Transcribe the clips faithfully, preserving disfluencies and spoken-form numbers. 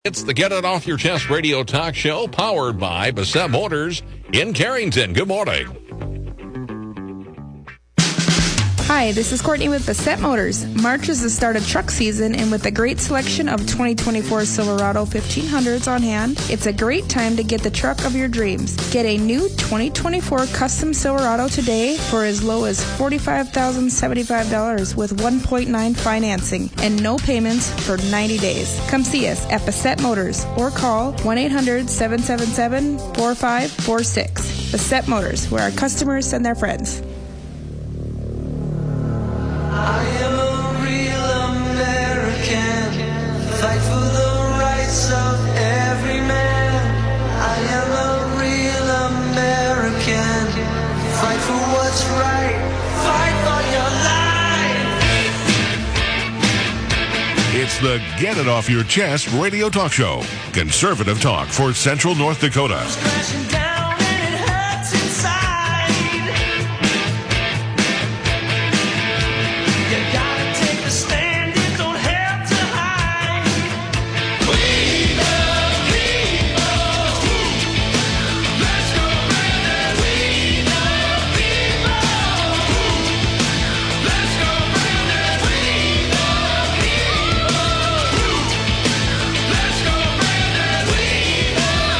It's the Get It Off Your Chest radio talk show powered by Bassett Motors in Carrington. Good morning. Hi, this is Courtney with Bassett Motors. March is the start of truck season, and with a great selection of twenty twenty-four Silverado fifteen hundreds on hand, it's a great time to get the truck of your dreams. Get a new twenty twenty-four Custom Silverado today for as low as forty-five thousand seventy-five dollars with one point nine financing and no payments for ninety days. Come see us at Bassett Motors or call one eight hundred seven seven seven four five four six. Bassett Motors, where our customers send their friends. I am a real American, fight for the rights of every man. I am a real American, fight for what's right, fight for your life. It's the Get It Off Your Chest radio talk show. Conservative talk for Central North Dakota. Crashing down and it hurts inside. You gotta take a stand, you don't have to hide. We the people, let's go Brandon. We the people, let's go Brandon. We the people, let's go Brandon. We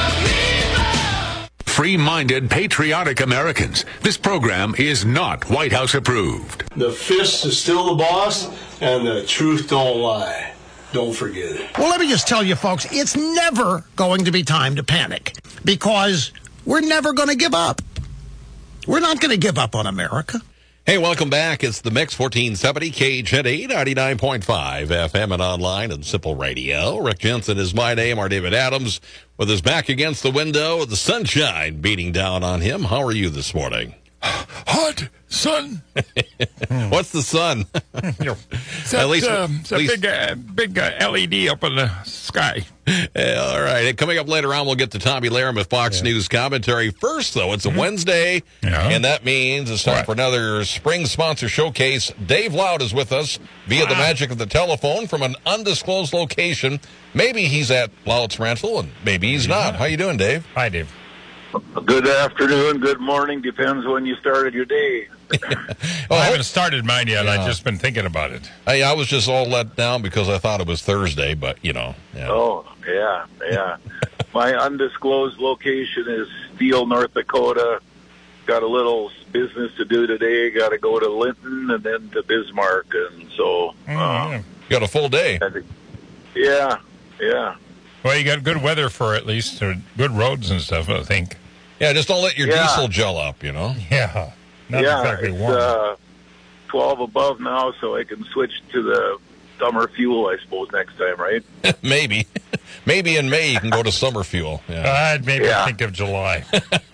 the people. Free-minded, patriotic Americans. This program is not White House approved. The fist is still the boss, and the truth don't lie. Don't forget it. Well, let me just tell you, folks, it's never going to be time to panic because we're never going to give up. We're not going to give up on America. Hey, welcome back. It's the Mix fourteen seventy K H N A ninety-nine point five F M and online and Simple Radio. Rick Jensen is my name. Our David Adams with his back against the window with the sunshine beating down on him. How are you this morning? Hot sun. What's the sun? It's At least, um, it's at a least- big, uh, big uh, L E D up in the sky. Yeah, all right. And coming up later on, we'll get to Tommy Laram with Fox Yeah. News commentary. First, though, it's a Wednesday, Yeah. and that means it's time What? for another spring sponsor showcase. Dave Loud is with us via the Ah. magic of the telephone from an undisclosed location. Maybe he's at Loud's Rental, and maybe he's not. How you doing, Dave? Hi, Dave. Good afternoon, good morning, depends when you started your day. Oh, I haven't started mine yet. Yeah. I've just been thinking about it. I, I was just all let down because I thought it was Thursday, but, you know. Yeah. Oh, yeah, yeah. My undisclosed location is Steele, North Dakota. Got a little business to do today. Got to go to Linton and then to Bismarck. And so, Mm, uh, yeah. You got a full day. yeah, yeah. Well, you got good weather for at least, or good roads and stuff, I think. Yeah, just don't let your Yeah. diesel gel up, you know. Yeah. Not yeah, exactly it's warm. uh, twelve above now, so I can switch to the summer fuel, I suppose, next time, right? Maybe. Maybe in May you can go to summer fuel. Yeah. I'd maybe Yeah. think of July.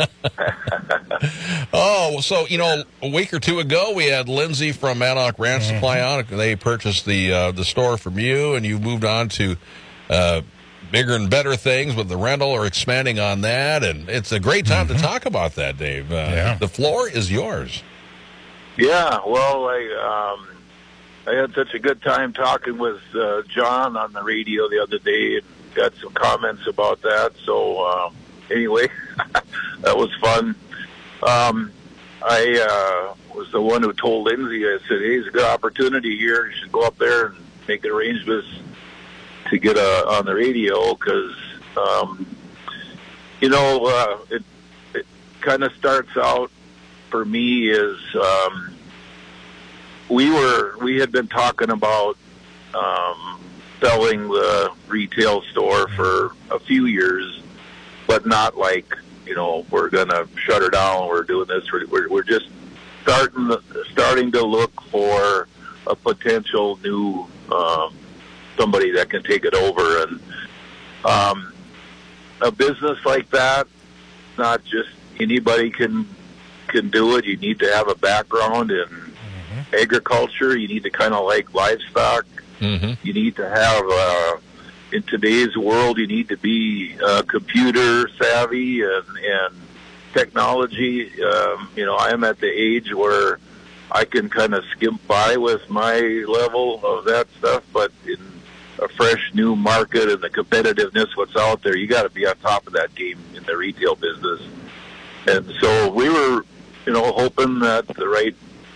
Oh, so, you know, a week or two ago, we had Lindsay from Mannock Ranch Mm-hmm. Supply on. They purchased the uh, the store from you, and you moved on to uh, bigger and better things with the rental or expanding on that. And it's a great time to talk about that, Dave. Uh, Yeah. The floor is yours. Yeah, well, I um, I had such a good time talking with uh, John on the radio the other day and got some comments about that. So um, anyway, that was fun. Um, I uh, was the one who told Lindsay, I said, hey, it's a good opportunity here. You should go up there and make arrangements to get uh, on the radio because, um, you know, uh, it, it kind of starts out for me is um, we were we had been talking about um, selling the retail store for a few years, but not like, you know, we're gonna shut her down. We're doing this. We're we're just starting starting to look for a potential new um, somebody that can take it over, and um, a business like that, not just anybody can can do it. You need to have a background in mm-hmm. agriculture. You need to kind of like livestock. Mm-hmm. You need to have, uh, in today's world, you need to be uh, computer savvy and, and technology. Um, you know, I am at the age where I can kind of skimp by with my level of that stuff, but in a fresh new market and the competitiveness what's out there, you got to be on top of that game in the retail business. And so we were, you know, hoping that the right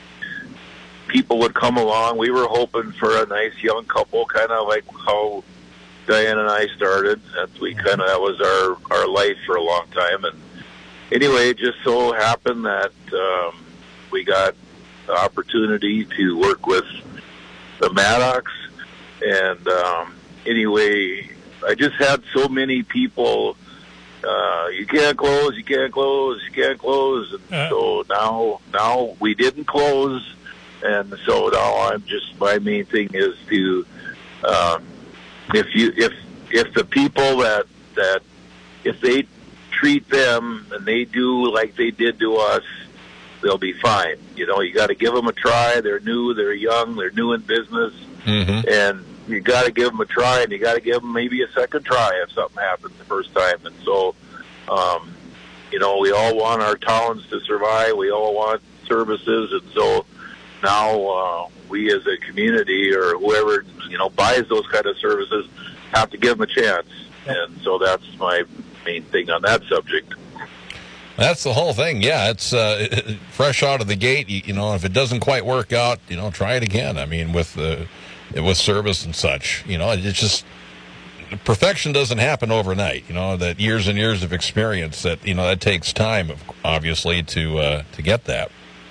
people would come along. We were hoping for a nice young couple, kind of like how Diane and I started. That we kind of that was our our life for a long time. And anyway, it just so happened that um, we got the opportunity to work with the Maddox. And um, anyway, I just had so many people. Uh, you can't close, you can't close, you can't close. And uh. so now, now we didn't close. And so now I'm just, my main thing is to, um, if you, if, if the people that, that, if they treat them and they do like they did to us, they'll be fine. You know, you got to give them a try. They're new, they're young, they're new in business. Mm-hmm. And you got to give them a try, and you got to give them maybe a second try if something happens the first time. And so, um, you know, we all want our towns to survive. We all want services, and so now uh, we as a community or whoever, you know, buys those kind of services have to give them a chance. And so that's my main thing on that subject. That's the whole thing. Yeah, it's uh, fresh out of the gate. You, you know, if it doesn't quite work out, you know, try it again. I mean, with the with service and such, you know, it's just perfection doesn't happen overnight. You know, that years and years of experience, that, you know, that takes time, obviously, to uh, to get that.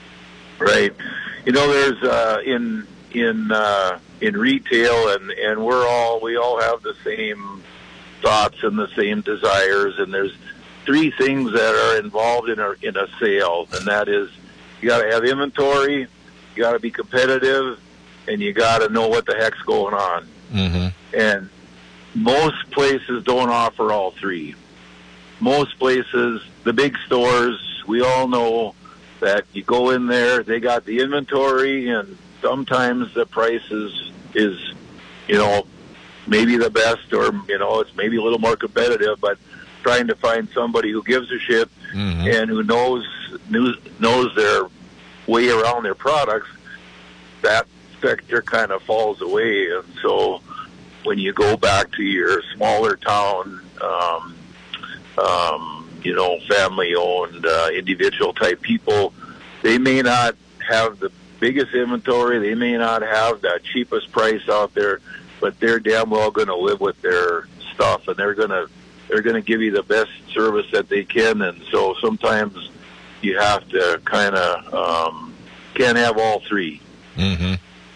Right. You know, there's uh, in in uh, in retail, and and we're all we all have the same thoughts and the same desires, and there's three things that are involved in a in a sale, and that is you got to have inventory, you got to be competitive, and you got to know what the heck's going on. Mm-hmm. And most places don't offer all three. Most places, the big stores, we all know that you go in there, they got the inventory, and sometimes the price is, is you know, maybe the best, or, you know, it's maybe a little more competitive, but trying to find somebody who gives a shit mm-hmm. and who knows, knows knows their way around their products, that sector kind of falls away. And so when you go back to your smaller town, um, um, you know, family-owned, uh, individual-type people, they may not have the biggest inventory, they may not have the cheapest price out there, but they're damn well going to live with their stuff, and they're going to they're going to give you the best service that they can. And so sometimes you have to kind of um, can't have all three. Mm-hmm.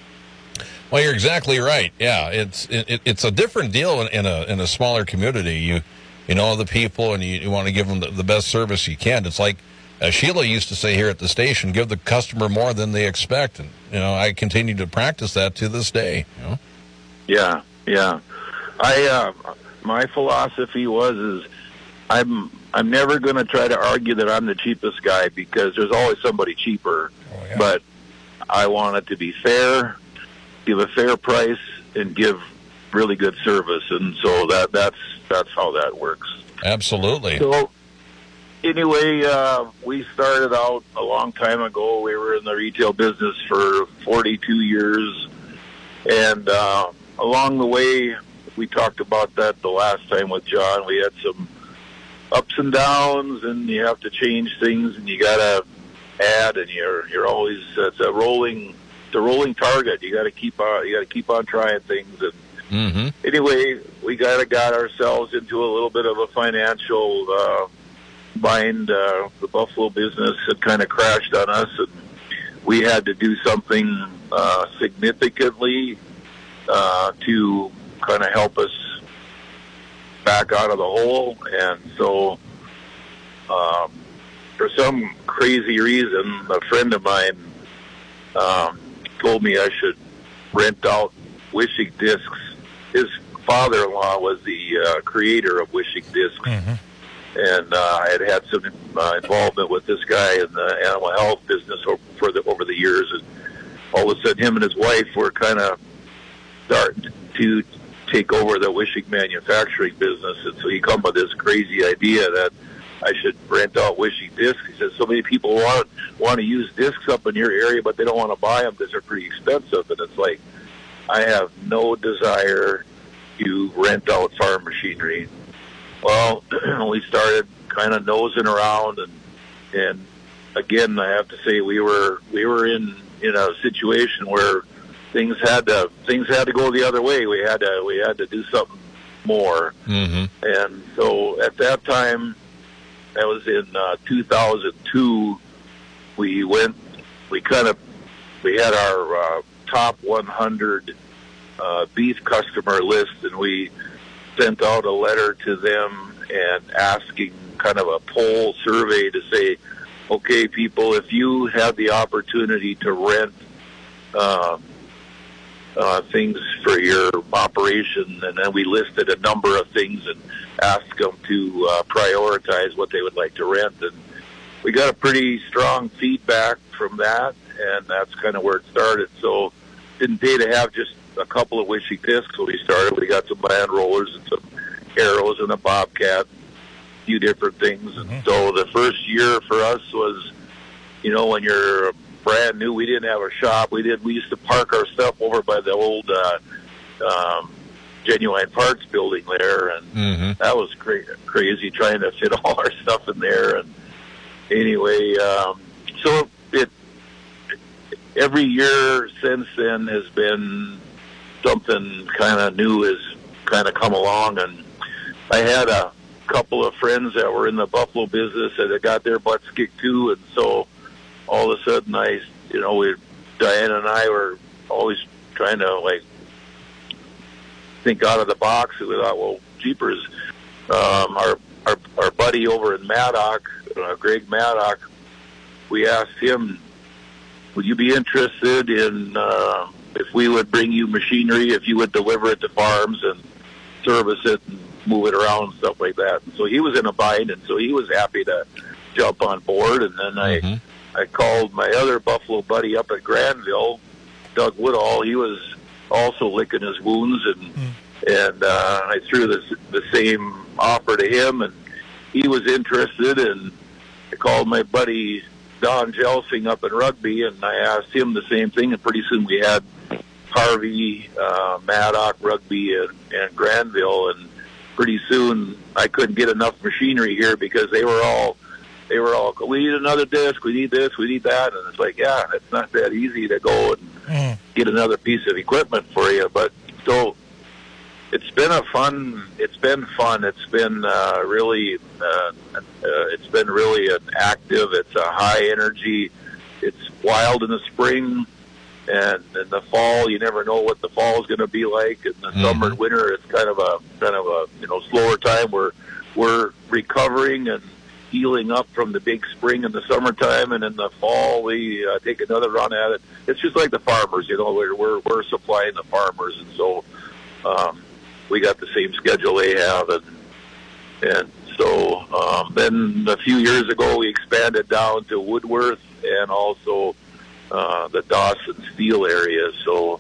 Well, you're exactly right. Yeah, it's it, it's a different deal in, in a in a smaller community. You you know the people, and you, you want to give them the, the best service you can. It's like uh, Sheila used to say here at the station: give the customer more than they expect. And you know, I continue to practice that to this day. You know? Yeah, yeah. I uh, my philosophy was is I'm I'm never going to try to argue that I'm the cheapest guy, because there's always somebody cheaper. Oh, yeah. But I want it to be fair, give a fair price, and give really good service. And so that that's that's how that works. Absolutely. So anyway, uh, we started out a long time ago. We were in the retail business for forty-two years, and uh, along the way, we talked about that the last time with John. We had some ups and downs, and you have to change things, and you got to add, and you're you're always it's a rolling it's a rolling target. You got to keep on you got to keep on trying things. And mm-hmm. anyway, we got to got ourselves into a little bit of a financial uh, bind. Uh, the Buffalo business had kind of crashed on us, and we had to do something uh, significantly uh, to kind of help us back out of the hole. And so um, for some crazy reason, a friend of mine um, told me I should rent out Wishing Discs. His father-in-law was the uh, creator of Wishing Discs. Mm-hmm. And uh, I had had some uh, involvement with this guy in the animal health business over, for the, over the years. And all of a sudden, him and his wife were kind of starting to take over the Wishing manufacturing business. And so he come with this crazy idea that I should rent out Wishing Discs. He says so many people want want to use discs up in your area, but they don't want to buy them because they're pretty expensive. And it's like, I have no desire you rent out farm machinery. Well, we started kind of nosing around, and and again, I have to say we were we were in in a situation where things had to things had to go the other way. We had to we had to do something more, mm-hmm. and so at that time, that was in uh, two thousand two. We went. We kind of we had our uh, top one hundred uh, beef customer list, and we sent out a letter to them and asking kind of a poll survey to say, okay, people, if you have the opportunity to rent uh, uh, things for your operation, and then we listed a number of things and asked them to uh, prioritize what they would like to rent. And we got a pretty strong feedback from that, and that's kind of where it started. So it didn't pay to have just a couple of wishing discs when we started. We got some land rollers and some arrows and a bobcat, a few different things. And mm-hmm. so the first year for us was, you know, when you're brand new, we didn't have a shop. We did. We used to park our stuff over by the old uh, um, Genuine Parts building there, and mm-hmm. that was cra- crazy trying to fit all our stuff in there. And anyway, um, so it every year since then has been something kind of new has kind of come along. And I had a couple of friends that were in the buffalo business that had got their butts kicked too, and so all of a sudden I, you know, we, Diana and I were always trying to like think out of the box, and we thought, well, jeepers, um, our, our, our buddy over in Maddock, uh, Greg Maddock, we asked him, would you be interested in, uh, if we would bring you machinery, if you would deliver it to farms and service it and move it around and stuff like that. And so he was in a bind, and so he was happy to jump on board. And then mm-hmm. I, I called my other buffalo buddy up at Granville, Doug Woodall. He was also licking his wounds, and mm. and uh, I threw this, the same offer to him, and he was interested. And I called my buddy Don Jelsing up in Rugby, and I asked him the same thing. And pretty soon we had Harvey, uh, Maddock, Rugby, and, and Granville, and pretty soon I couldn't get enough machinery here because they were all, they were all, we need another disc, we need this, we need that, and it's like, yeah, it's not that easy to go and mm. get another piece of equipment for you. But so it's been a fun, it's been fun, it's been uh, really, uh, uh, it's been really an active, it's a high energy, it's wild in the spring. And in the fall, you never know what the fall is going to be like. In the mm-hmm. summer and winter, it's kind of a kind of a you know slower time. We're we're recovering and healing up from the big spring in the summertime, and in the fall we uh, take another run at it. It's just like the farmers, you know. We're we're, we're supplying the farmers, and so um, we got the same schedule they have, and and so um, then a few years ago we expanded down to Woodworth and also. Uh, the Dawson Steel area, so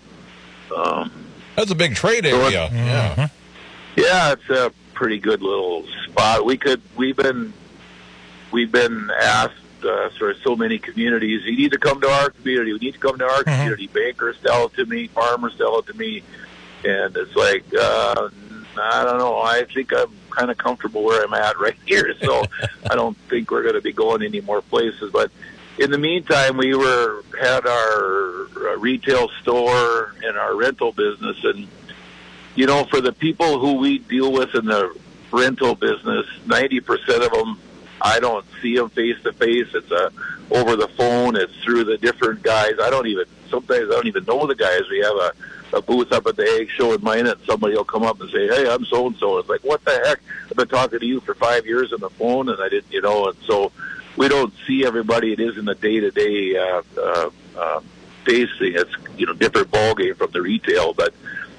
um, that's a big trade so area. Yeah, yeah, it's a pretty good little spot. We could, we've been, we've been asked uh, for so many communities. You need to come to our community. We need to come to our mm-hmm. community. Bankers tell it to me. Farmers tell it to me, and it's like uh, I don't know. I think I'm kind of comfortable where I'm at right here, so I don't think we're going to be going any more places, but. In the meantime, we were had our uh, retail store and our rental business, and you know, for the people who we deal with in the rental business, ninety percent of them, I don't see them face to face. It's uh, over the phone. It's through the different guys. I don't even sometimes I don't even know the guys. We have a, a booth up at the Egg Show in mine, and somebody will come up and say, "Hey, I'm so and so." It's like, what the heck? I've been talking to you for five years on the phone, and I didn't, you know, and so. We don't see everybody. It is in the day-to-day uh, uh, uh, facing. It's you know different ballgame from the retail. But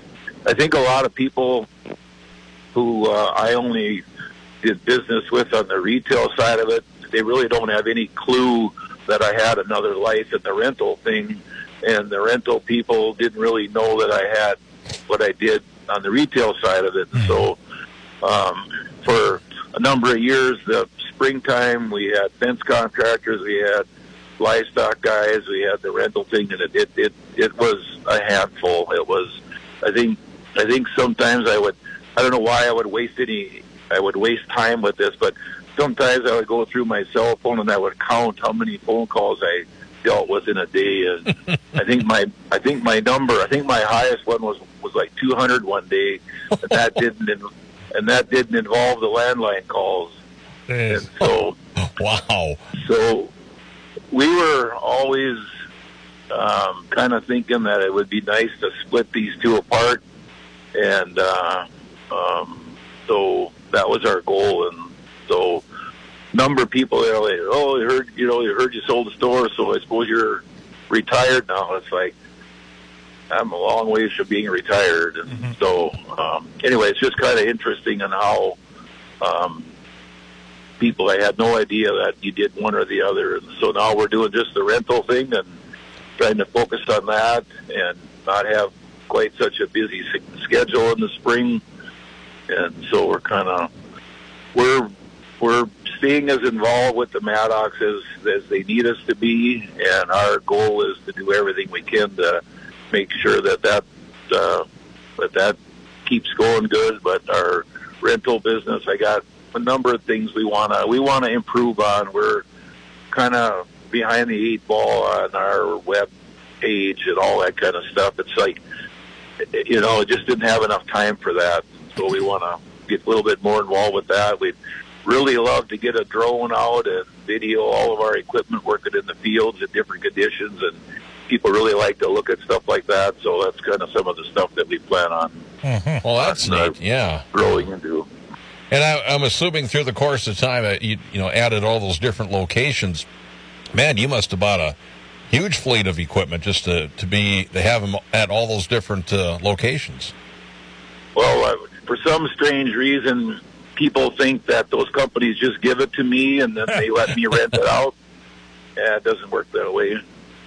I think a lot of people who uh, I only did business with on the retail side of it, they really don't have any clue that I had another life in the rental thing. And the rental people didn't really know that I had what I did on the retail side of it. Mm-hmm. So um, for a number of years, the springtime, we had fence contractors, we had livestock guys, we had the rental thing, and it, it, it, it was a handful. It was, I think, I think sometimes I would, I don't know why I would waste any, I would waste time with this, but sometimes I would go through my cell phone and I would count how many phone calls I dealt with in a day. And I think my, I think my number, I think my highest one was, was like two hundred one day. And that didn't, and that didn't involve the landline calls. And so, wow. So we were always um, kind of thinking that it would be nice to split these two apart. And uh, um, so that was our goal. And so number of people, you know, like, oh, you heard, you know, you heard you sold the store, so I suppose you're retired now. It's like, I'm a long ways from being retired. And mm-hmm. so um, anyway, it's just kind of interesting in how um, people, I had no idea that you did one or the other. And so now we're doing just the rental thing and trying to focus on that and not have quite such a busy schedule in the spring. And so we're kind of, we're, we're staying as involved with the Maddox as, as they need us to be. And our goal is to do everything we can to make sure that that, uh, that, that keeps going good. But our rental business, I got a number of things we want to, we want to improve on. We're kind of behind the eight ball on our web page and all that kind of stuff. It's like, you know, just didn't have enough time for that. So we want to get a little bit more involved with that. We'd really love to get a drone out and video all of our equipment working in the fields in different conditions, and people really like to look at stuff like that. So that's kind of some of the stuff that we plan on. Mm-hmm. Well, that's on, neat. Uh, yeah. Growing into. And I, I'm assuming through the course of time that you, you know, added all those different locations. Man, you must have bought a huge fleet of equipment just to, to be to have them at all those different uh, locations. Well, uh, for some strange reason, people think that those companies just give it to me and then they let me rent it out. Yeah, it doesn't work that way.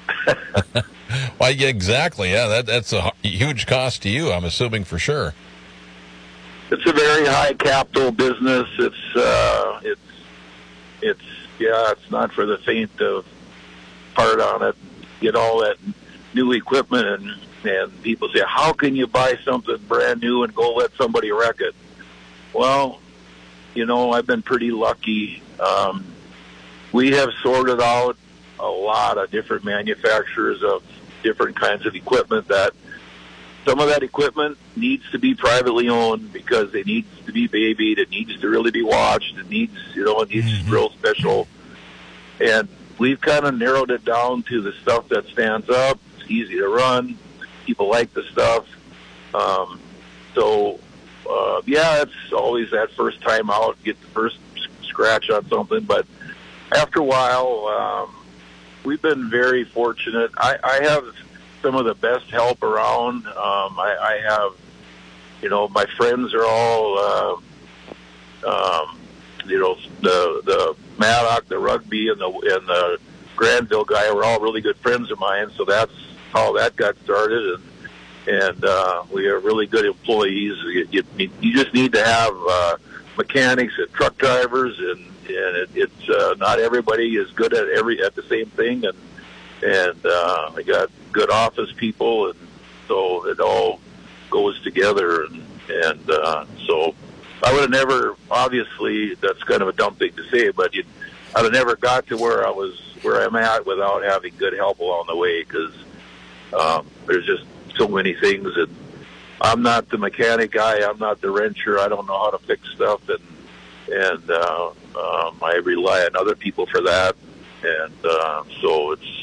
Well, yeah, exactly. Yeah, that that's a huge cost to you, I'm assuming, for sure. It's a very high capital business. It's uh, it's it's yeah, it's not for the faint of heart on it. Get all that new equipment, and and people say, how can you buy something brand new and go let somebody wreck it? Well, you know, I've been pretty lucky. Um, we have sorted out a lot of different manufacturers of different kinds of equipment. That some of that equipment needs to be privately owned because it needs to be babied. It needs to really be watched. It needs, you know, it needs mm-hmm. real special. And we've kind of narrowed it down to the stuff that stands up. It's easy to run. People like the stuff. Um, so, uh, yeah, it's always that first time out, get the first scratch on something. But after a while, um, we've been very fortunate. I, I have some of the best help around. Um, I, I have, you know, my friends are all, uh, um, you know, the the Maddox, the rugby, and the and the Granville guy were all really good friends of mine. So that's how that got started, and and uh, we are really good employees. You, you, you just need to have uh, mechanics and truck drivers, and and it, it's uh, not everybody is good at every at the same thing, and and uh, I got good office people, and so it all goes together, and and uh, so I would have never, obviously that's kind of a dumb thing to say, but you, I'd have never got to where I was where I'm at without having good help along the way, because um, there's just so many things, and I'm not the mechanic guy, I'm not the wrencher, I don't know how to fix stuff, and and uh, um, I rely on other people for that, and uh, so it's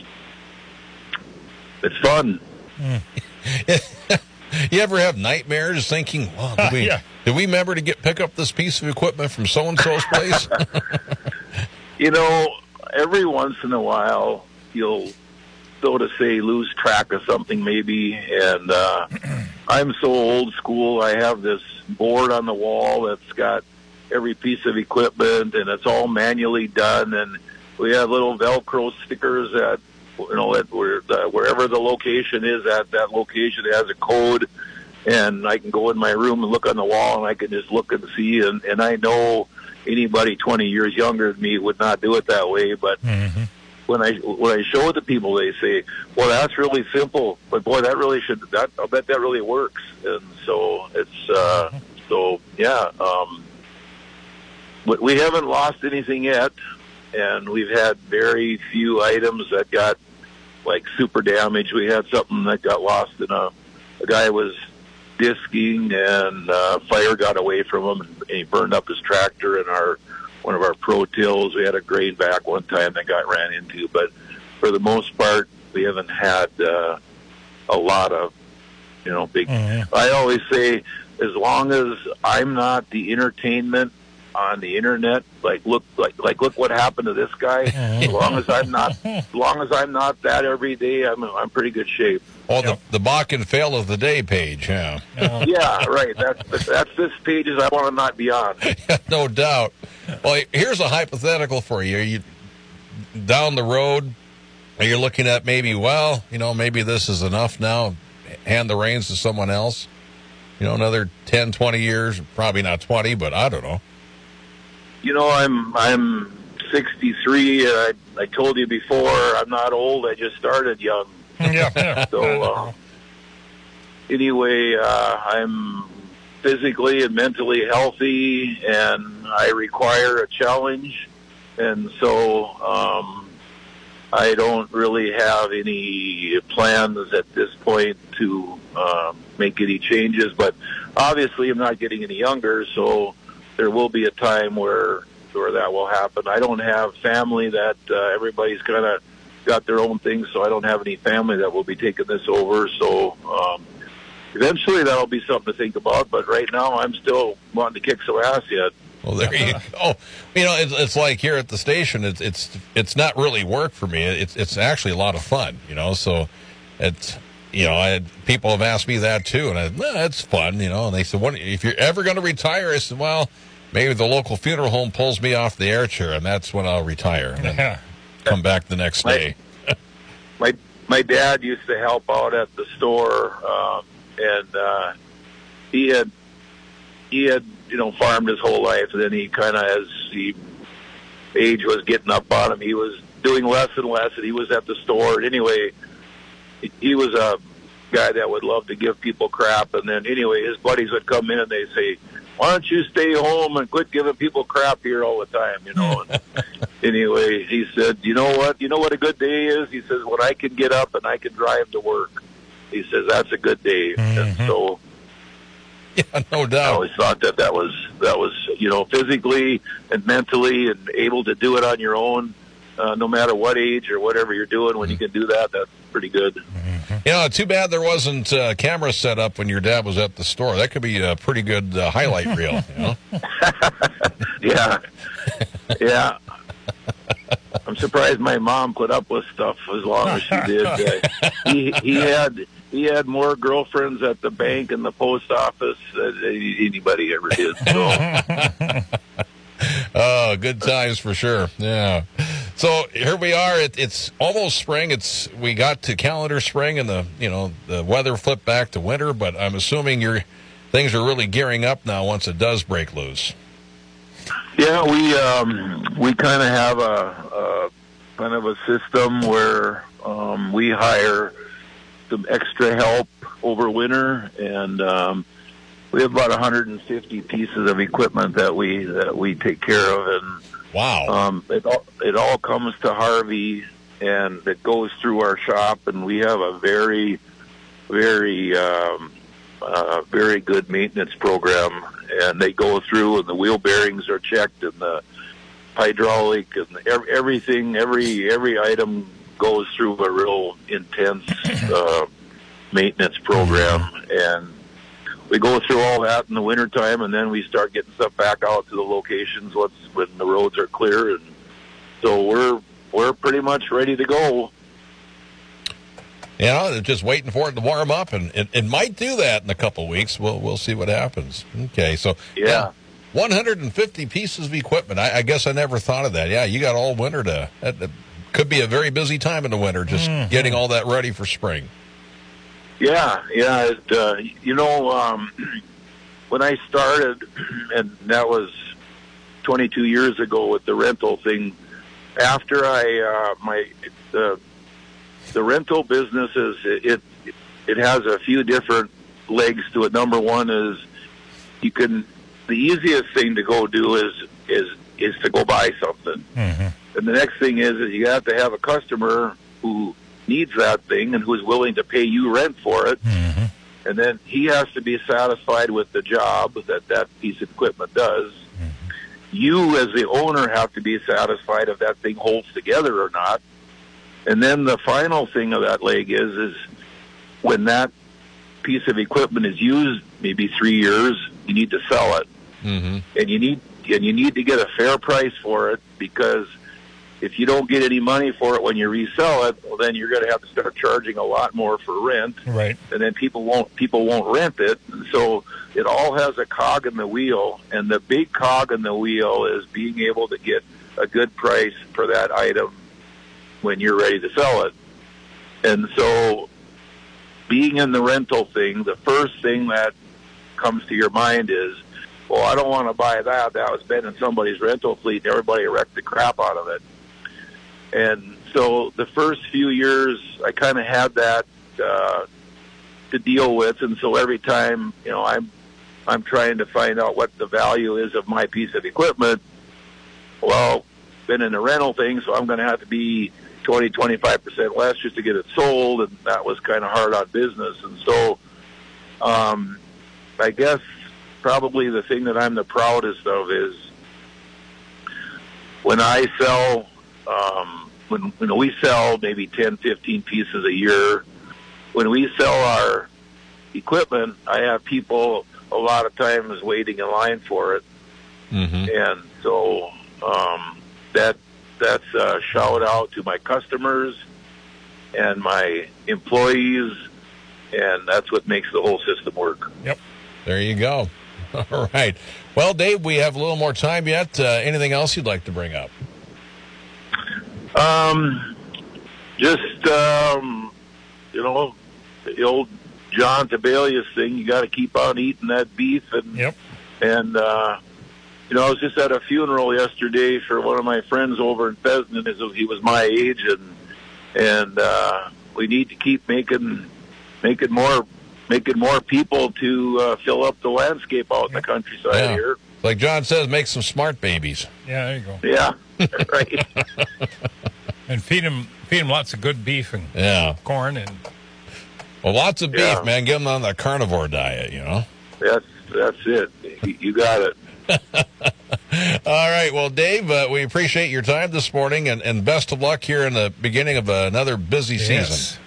it's fun. Mm. You ever have nightmares thinking, well, did we, yeah. did we remember to get pick up this piece of equipment from so-and-so's place? You know, every once in a while, you'll, so to say, lose track of something maybe, and uh, I'm so old school, I have this board on the wall that's got every piece of equipment, and it's all manually done, and we have little Velcro stickers that, you know, at where the, wherever the location is, at that location it has a code, and I can go in my room and look on the wall, and I can just look and see, and, and I know anybody twenty years younger than me would not do it that way, but mm-hmm. when I when I show it to people, they say, "Well, that's really simple, but boy, that really should. That I bet that really works." And so it's uh, so yeah. Um, but we haven't lost anything yet, and we've had very few items that got like super damage. We had something that got lost in a a guy was disking, and uh, fire got away from him, and, and he burned up his tractor and our one of our Pro Tills. We had a grain back one time that got ran into, but for the most part, we haven't had uh, a lot of, you know, big. Mm-hmm. I always say, as long as I'm not the entertainment on the internet, like look, like like look what happened to this guy. Mm-hmm. As long as I'm not, as long as I'm not that every day, I'm I'm pretty good shape. Oh, the, the Bach and fail of the day page, yeah. Yeah, right. That's that's this pages I want to not be on. No doubt. Well, here's a hypothetical for you. Are you down the road, are you looking at maybe, well, you know, maybe this is enough now, hand the reins to someone else? You know, another ten, twenty years, probably not twenty, but I don't know. You know, I'm I'm sixty-three. I I told you before, I'm not old. I just started young. Yeah. So uh, anyway, uh, I'm physically and mentally healthy, and I require a challenge, and so um, I don't really have any plans at this point to uh, make any changes. But obviously, I'm not getting any younger, so there will be a time where where that will happen. I don't have family that uh, everybody's kind of got their own things, so I don't have any family that will be taking this over. So um, eventually that'll be something to think about, but right now I'm still wanting to kick some ass yet. Well, there you go. You know, it's, it's like here at the station, it's it's it's not really work for me. It's it's actually a lot of fun, you know, so it's, you know, I had, people have asked me that too, and I well, it's fun, you know, and they said, what, if you're ever going to retire? I said, well, maybe the local funeral home pulls me off the air chair, and that's when I'll retire. And then come back the next day. My my dad used to help out at the store, um, and uh, he had he had you know farmed his whole life, and then he kind of, as he age was getting up on him, he was doing less and less, and he was at the store. And anyway, he, he was a guy that would love to give people crap, and then anyway, his buddies would come in and they say, "Why don't you stay home and quit giving people crap here all the time?" You know. And anyway, he said, "You know what? You know what a good day is?" He says, "When I can get up and I can drive to work." He says, "That's a good day." Mm-hmm. And so, yeah, no doubt. I always thought that that was that was you know physically and mentally and able to do it on your own, uh, no matter what age or whatever you're doing. When mm-hmm. you can do that, that's pretty good. Mm-hmm. You know, too bad there wasn't uh, camera set up when your dad was at the store. That could be a pretty good uh, highlight reel. You know? Yeah, yeah. I'm surprised my mom put up with stuff as long as she did. Uh, he he had he had more girlfriends at the bank and the post office than anybody ever did. So. Oh, good times for sure. Yeah. So here we are. It, it's almost spring. It's we got to calendar spring, and the you know the weather flipped back to winter. But I'm assuming your things are really gearing up now once it does break loose. Yeah, we um, we kind of have a, a kind of a system where um, we hire some extra help over winter, and um, we have about one hundred fifty pieces of equipment that we that we take care of, and wow, um, it all it all comes to Harvey, and it goes through our shop, and we have a very very um, uh, very good maintenance program. And they go through, and the wheel bearings are checked, and the hydraulic, and every, everything, every every item goes through a real intense uh, maintenance program. And we go through all that in the wintertime, and then we start getting stuff back out to the locations once when the roads are clear. And so we're we're pretty much ready to go. You know, they're just waiting for it to warm up, and it, it might do that in a couple of weeks. We'll we'll see what happens. Okay, so yeah, yeah one hundred fifty pieces of equipment. I, I guess I never thought of that. Yeah, you got all winter to. That, that could be a very busy time in the winter, just mm-hmm. getting all that ready for spring. Yeah, yeah. It, uh, you know, um, when I started, and that was twenty-two years ago with the rental thing. after I uh, my the the rental business is it it has a few different legs to it. Number one is you can the easiest thing to go do is is is to go buy something, mm-hmm. and the next thing is is you have to have a customer who needs that thing and who's willing to pay you rent for it, mm-hmm. and then he has to be satisfied with the job that that piece of equipment does. Mm-hmm. You as the owner have to be satisfied if that thing holds together or not. And then the final thing of that leg is is when that piece of equipment is used maybe three years, you need to sell it, Mm-hmm. and you need and you need to get a fair price for it, because if you don't get any money for it when you resell it, well, then you're going to have to start charging a lot more for rent, Right. and then people won't people won't rent it. And so it all has a cog in the wheel, and the big cog in the wheel is being able to get a good price for that item when you're ready to sell it. And so being in the rental thing, the first thing that comes to your mind is, well, I don't want to buy that. That was been in somebody's rental fleet, and everybody wrecked the crap out of it. And so the first few years, I kind of had that uh, to deal with, and so every time, you know, I'm I'm trying to find out what the value is of my piece of equipment. Well, been in the rental thing, so I'm going to have to be twenty, twenty-five percent less just to get it sold, and that was kind of hard on business. And so um, I guess probably the thing that I'm the proudest of is when I sell, um, when, when we sell maybe ten, fifteen pieces a year, when we sell our equipment, I have people a lot of times waiting in line for it. Mm-hmm. And so um, that that's a shout out to my customers and my employees, and that's what makes the whole system work. Yep. There you go. All right. Well, Dave, we have a little more time yet. Uh, anything else you'd like to bring up? Um, just, um, you know, the old John Tabelius thing, you got to keep on eating that beef. And, Yep. and uh, you know, I was just at a funeral yesterday for one of my friends over in Pheasant. He was my age, and and uh, we need to keep making making more making more people to uh, fill up the landscape out in the countryside Yeah. here. Like John says, make some smart babies. Yeah, there you go. Yeah, right. And feed them, feed them lots of good beef and Yeah. corn and Well, lots of beef, Yeah. man. Get them on the carnivore diet, you know. That's that's it. You, you got it. All right. Well, Dave, uh, we appreciate your time this morning, and, and best of luck here in the beginning of another busy Yes. season.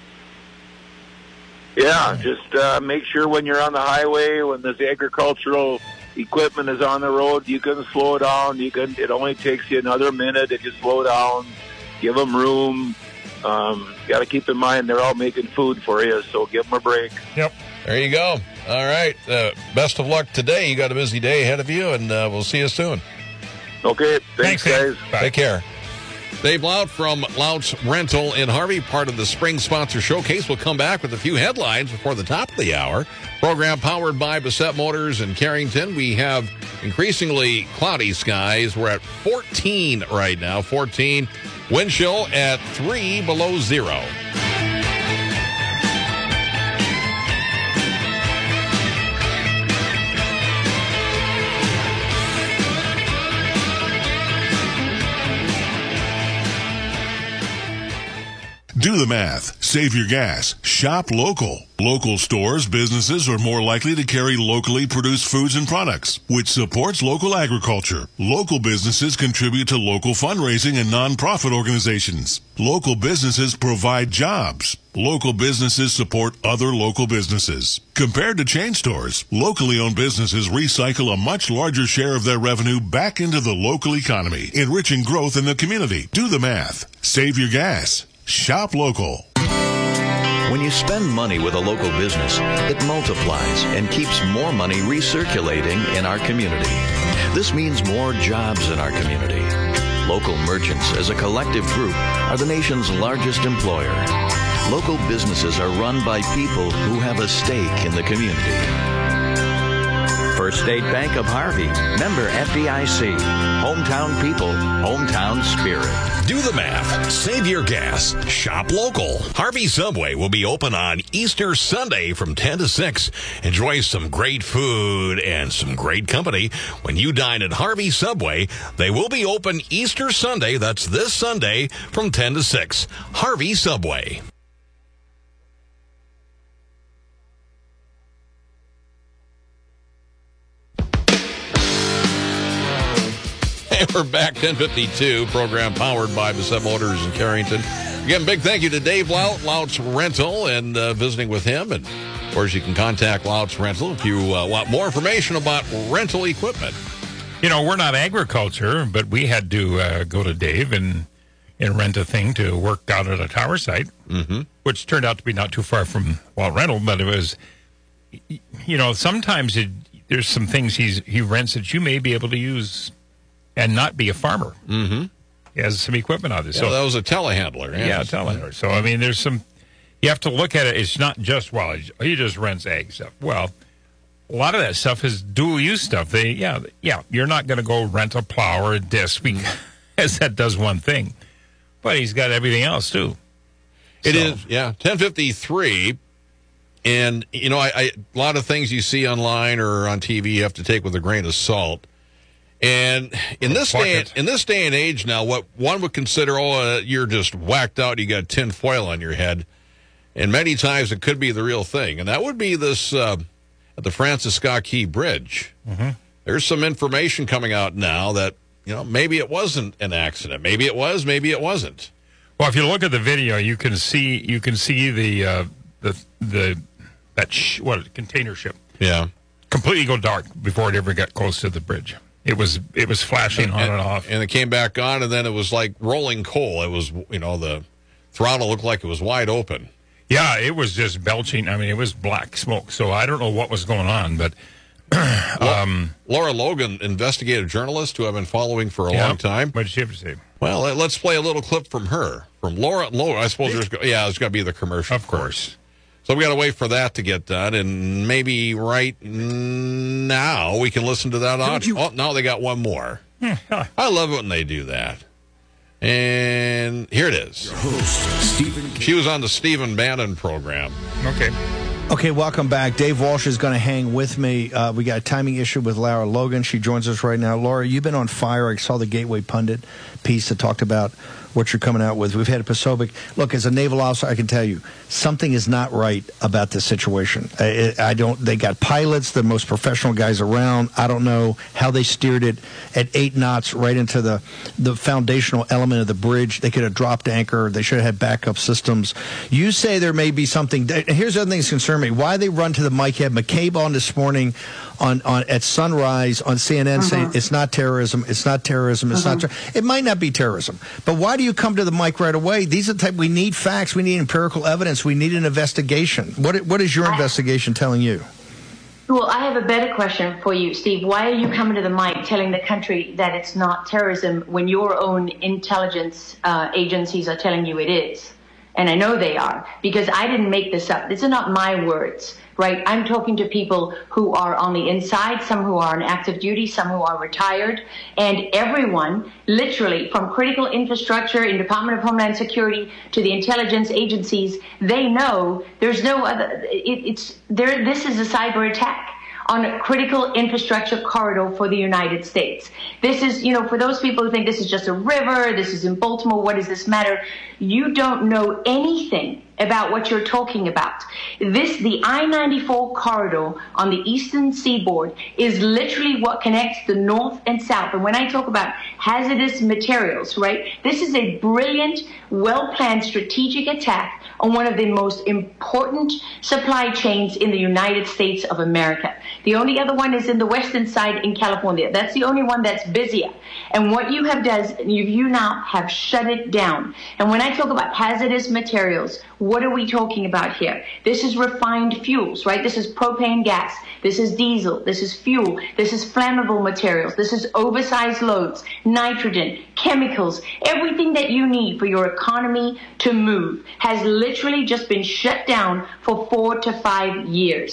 Yeah, just uh, make sure when you're on the highway, when this agricultural equipment is on the road, you can slow down. You can. It only takes you another minute if you slow down. Give them room. Um, got to keep in mind they're all making food for you, so give them a break. Yep. There you go. All right. Uh, best of luck today. You got a busy day ahead of you, and uh, we'll see you soon. Okay, thanks, Thanks, Dave. guys. Bye. Take care. Dave Lout from Lout's Rental in Harvey, part of the Spring Sponsor Showcase. We'll come back with a few headlines before the top of the hour. Program powered by Bassett Motors in Carrington. We have increasingly cloudy skies. We're at fourteen right now, fourteen. Wind chill at three below zero. Do the math. Save your gas. Shop local. Local stores, businesses are more likely to carry locally produced foods and products, which supports local agriculture. Local businesses contribute to local fundraising and nonprofit organizations. Local businesses provide jobs. Local businesses support other local businesses. Compared to chain stores, locally owned businesses recycle a much larger share of their revenue back into the local economy, enriching growth in the community. Do the math. Save your gas. Shop local. When you spend money with a local business, it multiplies and keeps more money recirculating in our community. This means more jobs in our community. Local merchants, as a collective group, are the nation's largest employer. Local businesses are run by people who have a stake in the community. For First State Bank of Harvey, member F D I C. Hometown people, hometown spirit. Do the math. Save your gas. Shop local. Harvey Subway will be open on Easter Sunday from ten to six. Enjoy some great food and some great company when you dine at Harvey Subway. They will be open Easter Sunday. That's this Sunday from ten to six. Harvey Subway. And we're back, ten fifty-two, program powered by Bassett Motors in Carrington. Again, big thank you to Dave Lout, Lout's Rental, and uh, visiting with him. And, of course, you can contact Lout's Rental if you uh, want more information about rental equipment. You know, we're not agriculture, but we had to uh, go to Dave and, and rent a thing to work out at a tower site, mm-hmm. which turned out to be not too far from Lout Rental, but it was, you know, sometimes it, there's some things he's, he rents that you may be able to use and not be a farmer. Mm-hmm. He has some equipment on this. Yeah, so that was a telehandler. Yeah, Yeah, a telehandler. So, I mean, there's some, you have to look at it. It's not just, well, he just rents ag stuff. Well, a lot of that stuff is dual-use stuff. They, yeah, yeah, you're not going to go rent a plow or a disc because that does one thing. But he's got everything else, too. It so. is, yeah, ten fifty-three. And, you know, I, I, a lot of things you see online or on T V you have to take with a grain of salt. And in this day, in this day and age now, what one would consider, oh, uh, you're just whacked out, you got tin foil on your head, and many times it could be the real thing, and that would be this uh, at the Francis Scott Key Bridge. Mm-hmm. There's some information coming out now that, you know, maybe it wasn't an accident, maybe it was, maybe it wasn't. Well, if you look at the video, you can see you can see the uh, the the that sh- what container ship, yeah, completely go dark before it ever got close to the bridge. It was it was flashing and, on and, and off. And it came back on, and then it was like rolling coal. It was, you know, the throttle looked like it was wide open. Yeah, it was just belching. I mean, it was black smoke. So I don't know what was going on, but um, Laura Logan, investigative journalist who I've been following for a yeah, long time. What did she have to say? Well, let's play a little clip from her, from Laura. Laura, I suppose there's, yeah, there's got to be the commercial. Of course. So we got to wait for that to get done, and maybe right now we can listen to that audio. Oh, no, they got one more. I love it when they do that. And here it is. Your host, Stephen. She was on the Stephen Bannon program. Okay. Okay, welcome back. Dave Walsh is going to hang with me. Uh, we got a timing issue with Laura Logan. She joins us right now. Laura, you've been on fire. I saw the Gateway Pundit piece that talked about what you're coming out with. We've had a Posobiec. Look, as a naval officer, I can tell you something is not right about this situation. I, I don't. They got pilots, the most professional guys around. I don't know how they steered it at eight knots right into the the foundational element of the bridge. They could have dropped anchor. They should have had backup systems. You say there may be something. Here's the other thing that's concerned me. Why they run to the mic? Had McCabe on this morning on, on at sunrise on C N N uh-huh. saying it's not terrorism. It's not terrorism. It's uh-huh. not. Ter- it might not be terrorism, but why do you come to the mic right away? These are the type. We need facts. We need empirical evidence. We need an investigation. What What is your I, investigation telling you? Well, I have a better question for you, Steve. Why are you coming to the mic telling the country that it's not terrorism when your own intelligence uh, agencies are telling you it is? And I know they are, because I didn't make this up. These are not my words, right? I'm talking to people who are on the inside, some who are on active duty, some who are retired, and everyone, literally, from critical infrastructure in Department of Homeland Security to the intelligence agencies, they know there's no other, it, it's, there. This is a cyber attack on a critical infrastructure corridor for the United States. This is, you know, for those people who think this is just a river, this is in Baltimore, what does this matter? You don't know anything about what you're talking about. This, the I ninety-four corridor on the eastern seaboard is literally what connects the north and south. And when I talk about hazardous materials, right, this is a brilliant, well-planned strategic attack on one of the most important supply chains in the United States of America. The only other one is in the western side in California. That's the only one that's busier. And what you have done, you, you now have shut it down. And when I talk about hazardous materials, what are we talking about here? This is refined fuels, right? This is propane gas. This is diesel. This is fuel. This is flammable materials. This is oversized loads, nitrogen, chemicals. Everything that you need for your economy to move has literally just been shut down for four to five years.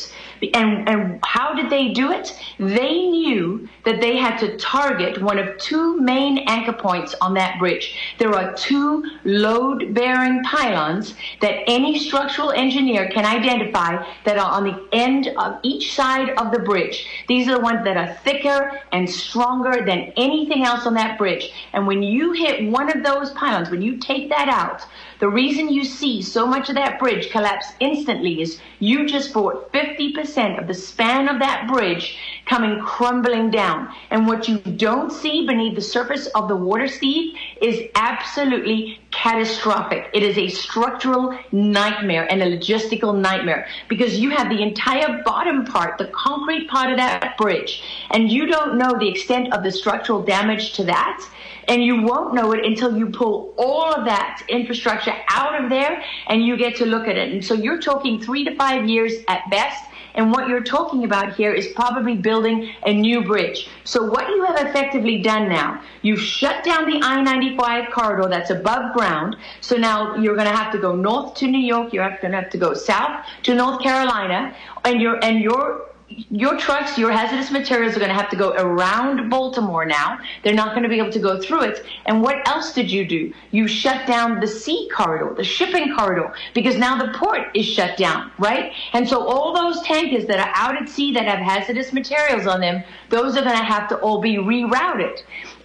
And, and how did they do it? They knew that they had to target one of two main anchor points on that bridge. There are two load-bearing pylons that any structural engineer can identify that are on the end of each side of the bridge. These are the ones that are thicker and stronger than anything else on that bridge. And when you hit one of those pylons, when you take that out, the reason you see so much of that bridge collapse instantly is you just brought fifty percent of the span of that bridge coming crumbling down. And what you don't see beneath the surface of the water, Steve, is absolutely catastrophic. It is a structural nightmare and a logistical nightmare because you have the entire bottom part, the concrete part of that bridge, and you don't know the extent of the structural damage to that. And you won't know it until you pull all of that infrastructure out of there and you get to look at it. And so you're talking three to five years at best. And what you're talking about here is probably building a new bridge. So what you have effectively done now, you've shut down the I ninety-five corridor that's above ground. So now you're going to have to go north to New York. You're going to have to go south to North Carolina. And you're, and you're, Your trucks, your hazardous materials are going to have to go around Baltimore now. They're not going to be able to go through it. And what else did you do? You shut down the sea corridor, the shipping corridor, because now the port is shut down, right? And so all those tankers that are out at sea that have hazardous materials on them, those are going to have to all be rerouted.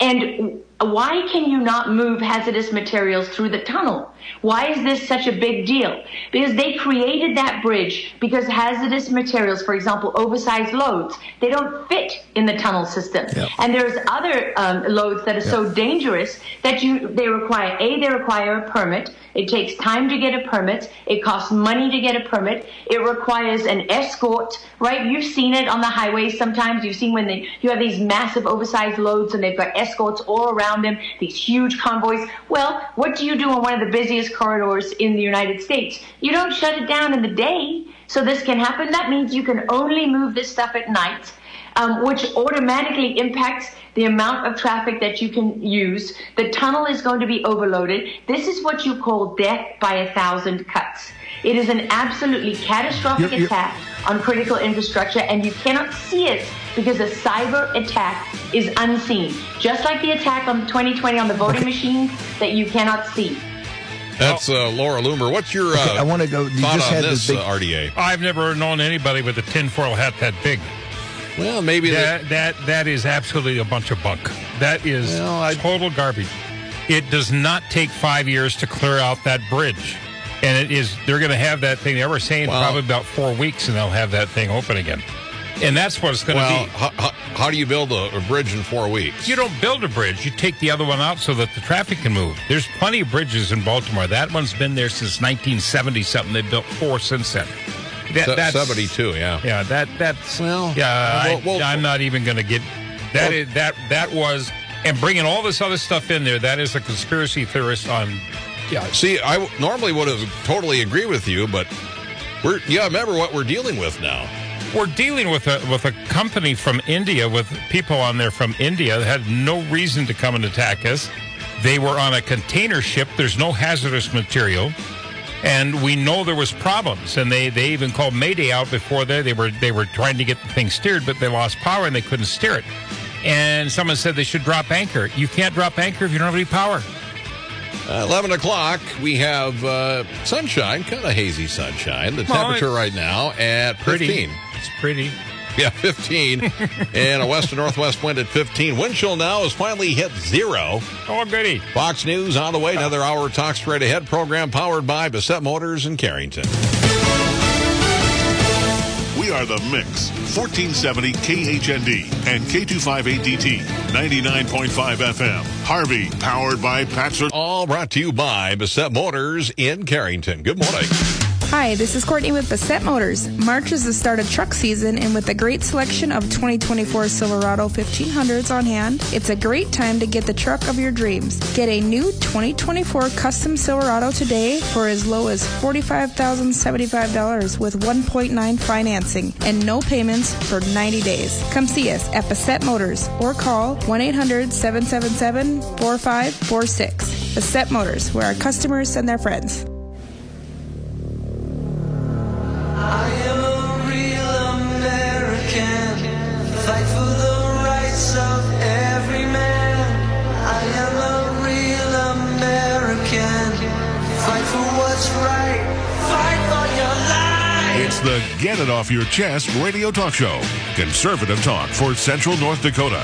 And why can you not move hazardous materials through the tunnel? Why is this such a big deal? Because they created that bridge because hazardous materials, for example, oversized loads, they don't fit in the tunnel system. Yep. And there's other um, loads that are yep. so dangerous that you they require, A, they require a permit. It takes time to get a permit. It costs money to get a permit. It requires an escort, right? You've seen it on the highways sometimes. You've seen when they, you have these massive oversized loads and they've got escorts all around them, these huge convoys. Well, what do you do on one of the busiest corridors in the United States? You don't shut it down in the day so this can happen. That means you can only move this stuff at night, um, which automatically impacts the amount of traffic that you can use. The tunnel is going to be overloaded. This is what you call death by a thousand cuts. It is an absolutely catastrophic you're, you're, attack on critical infrastructure, and you cannot see it because a cyber attack is unseen. Just like the attack on twenty twenty on the voting machines that you cannot see. That's uh, Laura Loomer. What's your uh, okay, I want to go. You thought just on had this, this big... uh, R D A? I've never known anybody with a tinfoil hat that big. Well, maybe that that that is absolutely a bunch of bunk. That is well, I... total garbage. It does not take five years to clear out that bridge, and it is. They're going to have that thing. They were saying well, probably about four weeks, and they'll have that thing open again. And that's what it's going to well, be. How, how, how do you build a, a bridge in four weeks? You don't build a bridge. You take the other one out so that the traffic can move. There's plenty of bridges in Baltimore. That one's been there since nineteen seventy something. They've built four since then. That, that's seventy-two, yeah. Yeah, that that's well. Yeah, well, I, well, I'm not even going to get that. Well, is, that that was and bringing all this other stuff in there. That is a conspiracy theorist on. Yeah. See, I w- normally would have totally agree with you, but we're yeah. Remember what we're dealing with now. We're dealing with a with a company from India with people on there from India that had no reason to come and attack us. They were on a container ship. There's no hazardous material. And we know there was problems, and they, they even called Mayday out before there. They were they were trying to get the thing steered, but they lost power and they couldn't steer it. And someone said they should drop anchor. You can't drop anchor if you don't have any power. Uh, eleven o'clock, we have uh, sunshine, kind of hazy sunshine. The well, temperature right now at pretty. fifteen. It's pretty. Yeah, fifteen. And a west to northwest wind at fifteen. Wind chill now has finally hit zero. Oh, goody. Fox News on the way. Another hour of Talk Straight Ahead program powered by Bassett Motors in Carrington. We are the Mix, fourteen seventy K H N D and K two fifty-eight D T, ninety-nine point five F M. Harvey, powered by Patzer. All brought to you by Bassett Motors in Carrington. Good morning. Hi, this is Courtney with Bassett Motors. March is the start of truck season, and with a great selection of twenty twenty-four Silverado fifteen hundreds on hand, it's a great time to get the truck of your dreams. Get a new twenty twenty-four custom Silverado today for as low as forty-five thousand seventy-five dollars with one point nine financing and no payments for ninety days. Come see us at Bassett Motors or call one eight hundred seven seven seven four five four six. Bassett Motors, where our customers send their friends. I am a real It's the Get It Off Your Chest radio talk show. Conservative talk for Central North Dakota.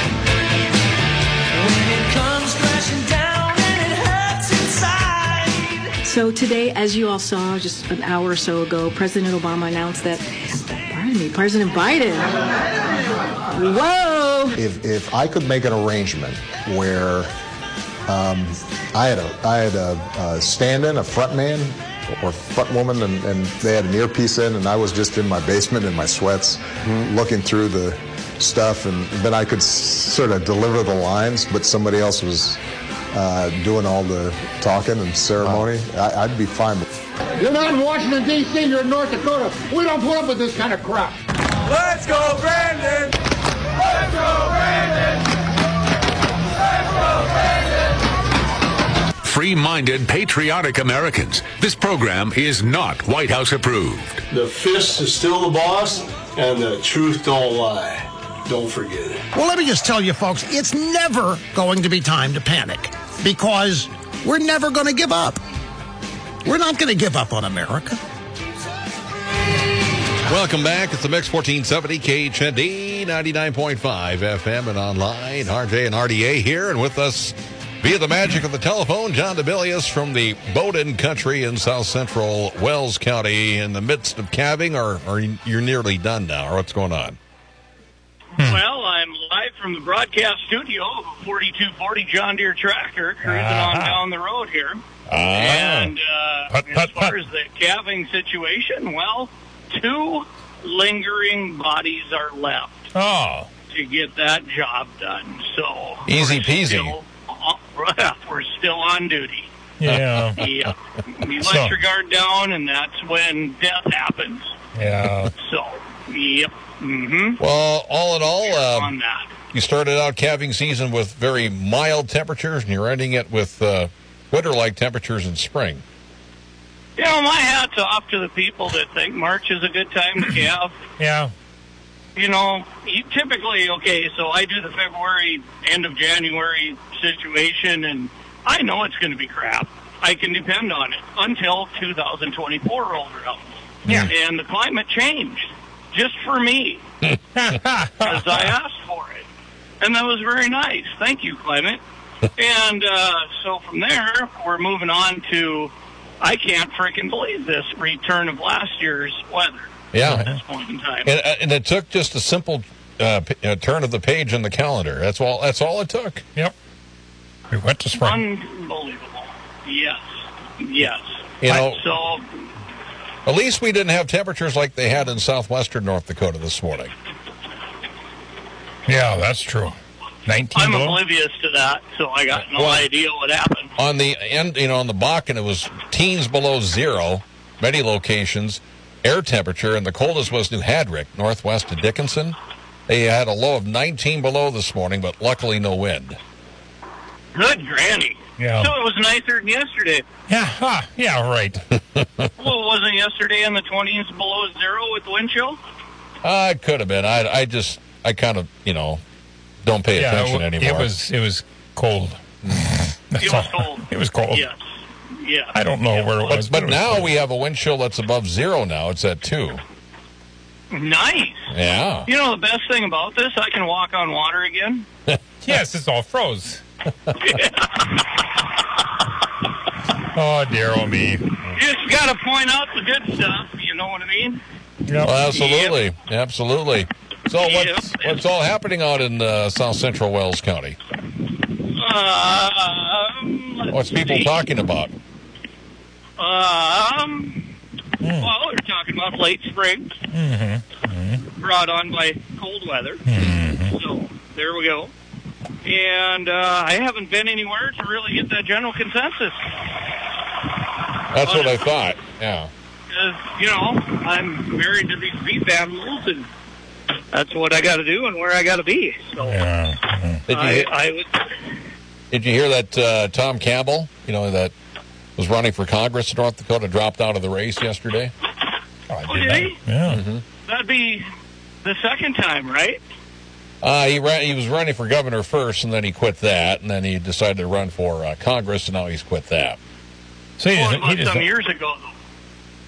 So today, as you all saw just an hour or so ago, President Obama announced that, pardon me, President Biden. Whoa! If if I could make an arrangement where um, I had a I had a, a stand-in, a front man or front woman, and, and they had an earpiece in, and I was just in my basement in my sweats, mm-hmm. looking through the stuff, and then I could s- sort of deliver the lines, but somebody else was uh, doing all the talking and ceremony. Wow. I, I'd be fine with it. You're not in Washington, D C, you're in North Dakota. We don't put up with this kind of crap. Let's go, Brandon! Let's go, Brandon! Let's go, Brandon! Free-minded, patriotic Americans. This program is not White House approved. The fist is still the boss, and the truth don't lie. Don't forget it. Well, let me just tell you, folks, it's never going to be time to panic because we're never going to give up. We're not going to give up on America. Welcome back. It's the Mix fourteen seventy K H N D ninety-nine point five F M and online. R J and R D A here, and with us via the magic of the telephone, John DeBillius from the Bowdoin country in south central Wells County, in the midst of calving, or, or you're nearly done now, or what's going on? Well, I'm live from the broadcast studio of a forty-two forty John Deere tractor cruising uh-huh. on down the road here. Uh-huh. And uh, put, as put, far put. as the calving situation, well, two lingering bodies are left oh. to get that job done. So easy we're peasy. Still, uh, we're still on duty. Yeah. Yeah. You let So- your guard down, and that's when death happens. Yeah. So, yep. Mm-hmm. Well, all in all, um, on that. you started out calving season with very mild temperatures, and you're ending it with uh, winter-like temperatures in spring. You know, my hat's off to the people that think March is a good time to calve. Yeah. You know, you typically, okay, so I do the February, end of January situation, and I know it's going to be crap. I can depend on it until two thousand twenty-four rolls around. Yeah. And the climate changed just for me because I asked for it. And that was very nice. Thank you, climate. And uh, so from there, we're moving on to, I can't freaking believe this, return of last year's weather. Yeah. At this point in time. And, and it took just a simple uh, p- uh, turn of the page in the calendar. That's all. That's all it took. Yep. We went to spring. Unbelievable. Yes. Yes. You know, so at least we didn't have temperatures like they had in southwestern North Dakota this morning. Yeah, that's true. nineteen I'm below? oblivious to that, so I got no Well, idea what happened. On the end, you know, on the Bakken, it was teens below zero, many locations. Air temperature, and the coldest was New Hadrick, northwest of Dickinson. They had a low of nineteen below this morning, but luckily no wind. Good granny. Yeah. So it was nicer than yesterday. Yeah, ah, yeah, right. Well, wasn't yesterday in the twenties below zero with the wind chill? Uh, it could have been. I, I just, I kind of, you know, don't pay yeah, attention it, anymore. It was, it was cold. It was all. cold. It was cold. Yes. Yeah. I don't know where it was. But, but it was now cold. we have a wind chill that's above zero now. It's at two. Nice. Yeah. You know the best thing about this? I can walk on water again. Yes, it's all froze. Oh, dear, oh me. Just got to point out the good stuff. You know what I mean? Yep. Well, absolutely. Yep. Absolutely. So what's, Yep. what's all happening out in uh, south central Wells County? Um, let's What's people see. talking about? Um, Mm. well, we're talking about late spring Mm-hmm. Mm-hmm. brought on by cold weather. Mm-hmm. So there we go. And uh, I haven't been anywhere to really get that general consensus. That's what I thought. Yeah. Uh, you know, I'm married to these beef animals, and that's what I got to do and where I got to be. So Yeah. Mhm. Did you, I, hear, I would. did you hear that uh, Tom Campbell, you know, that was running for Congress in North Dakota, dropped out of the race yesterday? Oh, I Oh, did did not- he? Yeah. Mm-hmm. That'd be the second time, right? Uh, he ran, he was running for governor first, and then he quit that, and then he decided to run for uh, Congress, and now he's quit that. So he Well, doesn't, he about some doesn't, years ago, though.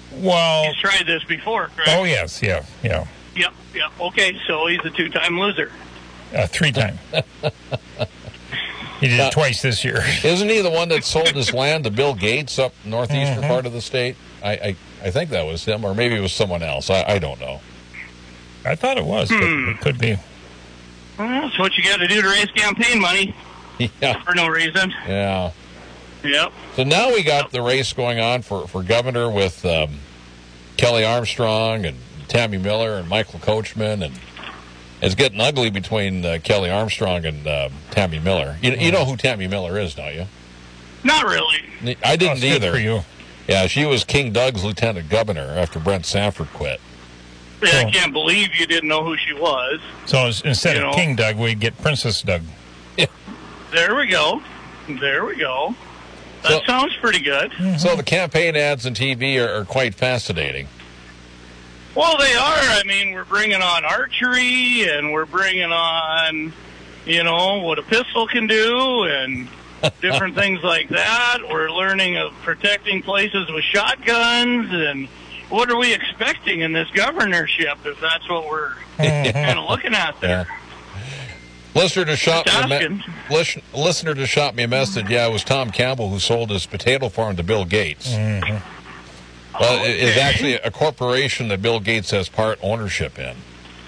Well, he's tried this before, correct? Oh, yes, yeah, yeah. Yep, yep. Okay, so he's a two-time loser. Uh, three time. He did it twice this year. Isn't he the one that sold his land to Bill Gates up northeastern Mhm. part of the state? I, I I think that was him, or maybe it was someone else. I, I don't know. I thought it was, but Hmm. it could be. Well, that's what you got to do to raise campaign money. Yeah. For no reason. Yeah. Yep. So now we got the race going on for, for governor with um, Kelly Armstrong and Tammy Miller and Michael Coachman, and it's getting ugly between uh, Kelly Armstrong and uh, Tammy Miller. You, you know who Tammy Miller is, don't you? Not really. I didn't That's good either. for you. Yeah, she was King Doug's lieutenant governor after Brent Sanford quit. Yeah, I can't believe you didn't know who she was. So s- instead You of know. King Doug, we'd get Princess Doug. There we go. There we go. That So- sounds pretty good. So the campaign ads and T V are, are quite fascinating. Well, they are. I mean, we're bringing on archery, and we're bringing on, you know, what a pistol can do, and different things like that. We're learning of protecting places with shotguns, and what are we expecting in this governorship if that's what we're kind of looking at there? Listener to shop me a Just me- listen, listener to shop me a message. Yeah, it was Tom Campbell who sold his potato farm to Bill Gates. Well, it- it's actually a corporation that Bill Gates has part ownership in.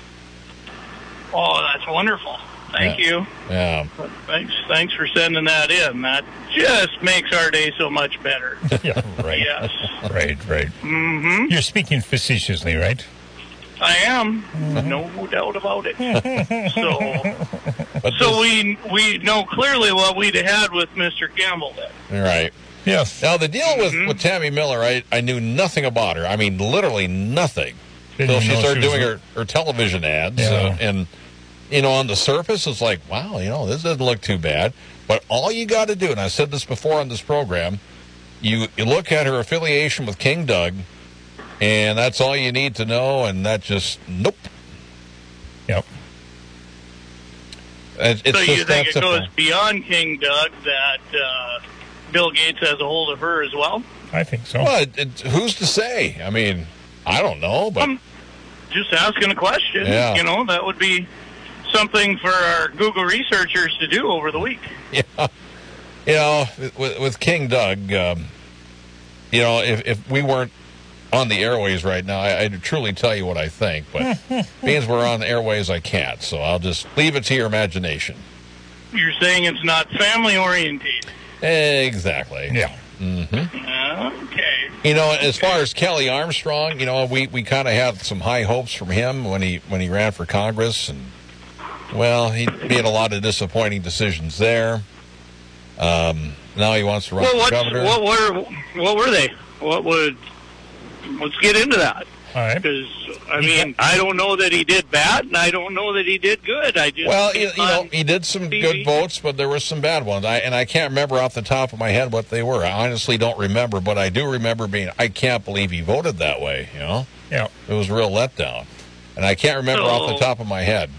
Oh, that's wonderful. Thank Yeah. you. Yeah. Thanks, thanks for sending that in. That just makes our day so much better. Yeah, right. Yes. Right, right. Mm-hmm. You're speaking facetiously, right? I am, no doubt about it. So, so we we know clearly what we'd had with Mister Campbell then. Right. Yes. Now, the deal with, Mm-hmm. with Tammy Miller, I, I knew nothing about her. I mean, literally nothing. Didn't Until you she know started she was doing a- her, her television ads. Yeah. Uh, and, you know, on the surface, it's like, wow, you know, this doesn't look too bad. But all you got to do, and I said this before on this program, you, you look at her affiliation with King Doug, and that's all you need to know, and that just, nope. Yep. It, it's so just you think that it simple. goes beyond King Doug that uh, Bill Gates has a hold of her as well? I think so. Well, it, it, who's to say? I mean, I don't know, but... I'm just asking a question. Yeah. You know, that would be something for our Google researchers to do over the week. Yeah, you know, with, with King Doug, um, you know, if, if we weren't on the airways right now, I, I'd truly tell you what I think. But means we're on the airways, I can't. So I'll just leave it to your imagination. You're saying it's not family oriented. Exactly. Yeah. Mm-hmm. Okay. You know, as far as Kelly Armstrong, you know, we, we kind of had some high hopes from him when he when he ran for Congress, and well, he made a lot of disappointing decisions there. Um, now he wants to run Well, for what's, governor. what were what were they? What would? Let's get into that. All right. Because I mean, I don't know that he did bad, and I don't know that he did good. I just Well, you, you know, he did some T V. good votes, but there were some bad ones. I and I can't remember off the top of my head what they were. I honestly don't remember, but I do remember being, I can't believe he voted that way, you know? Yeah. It was a real letdown. And I can't remember off the So- top of my head.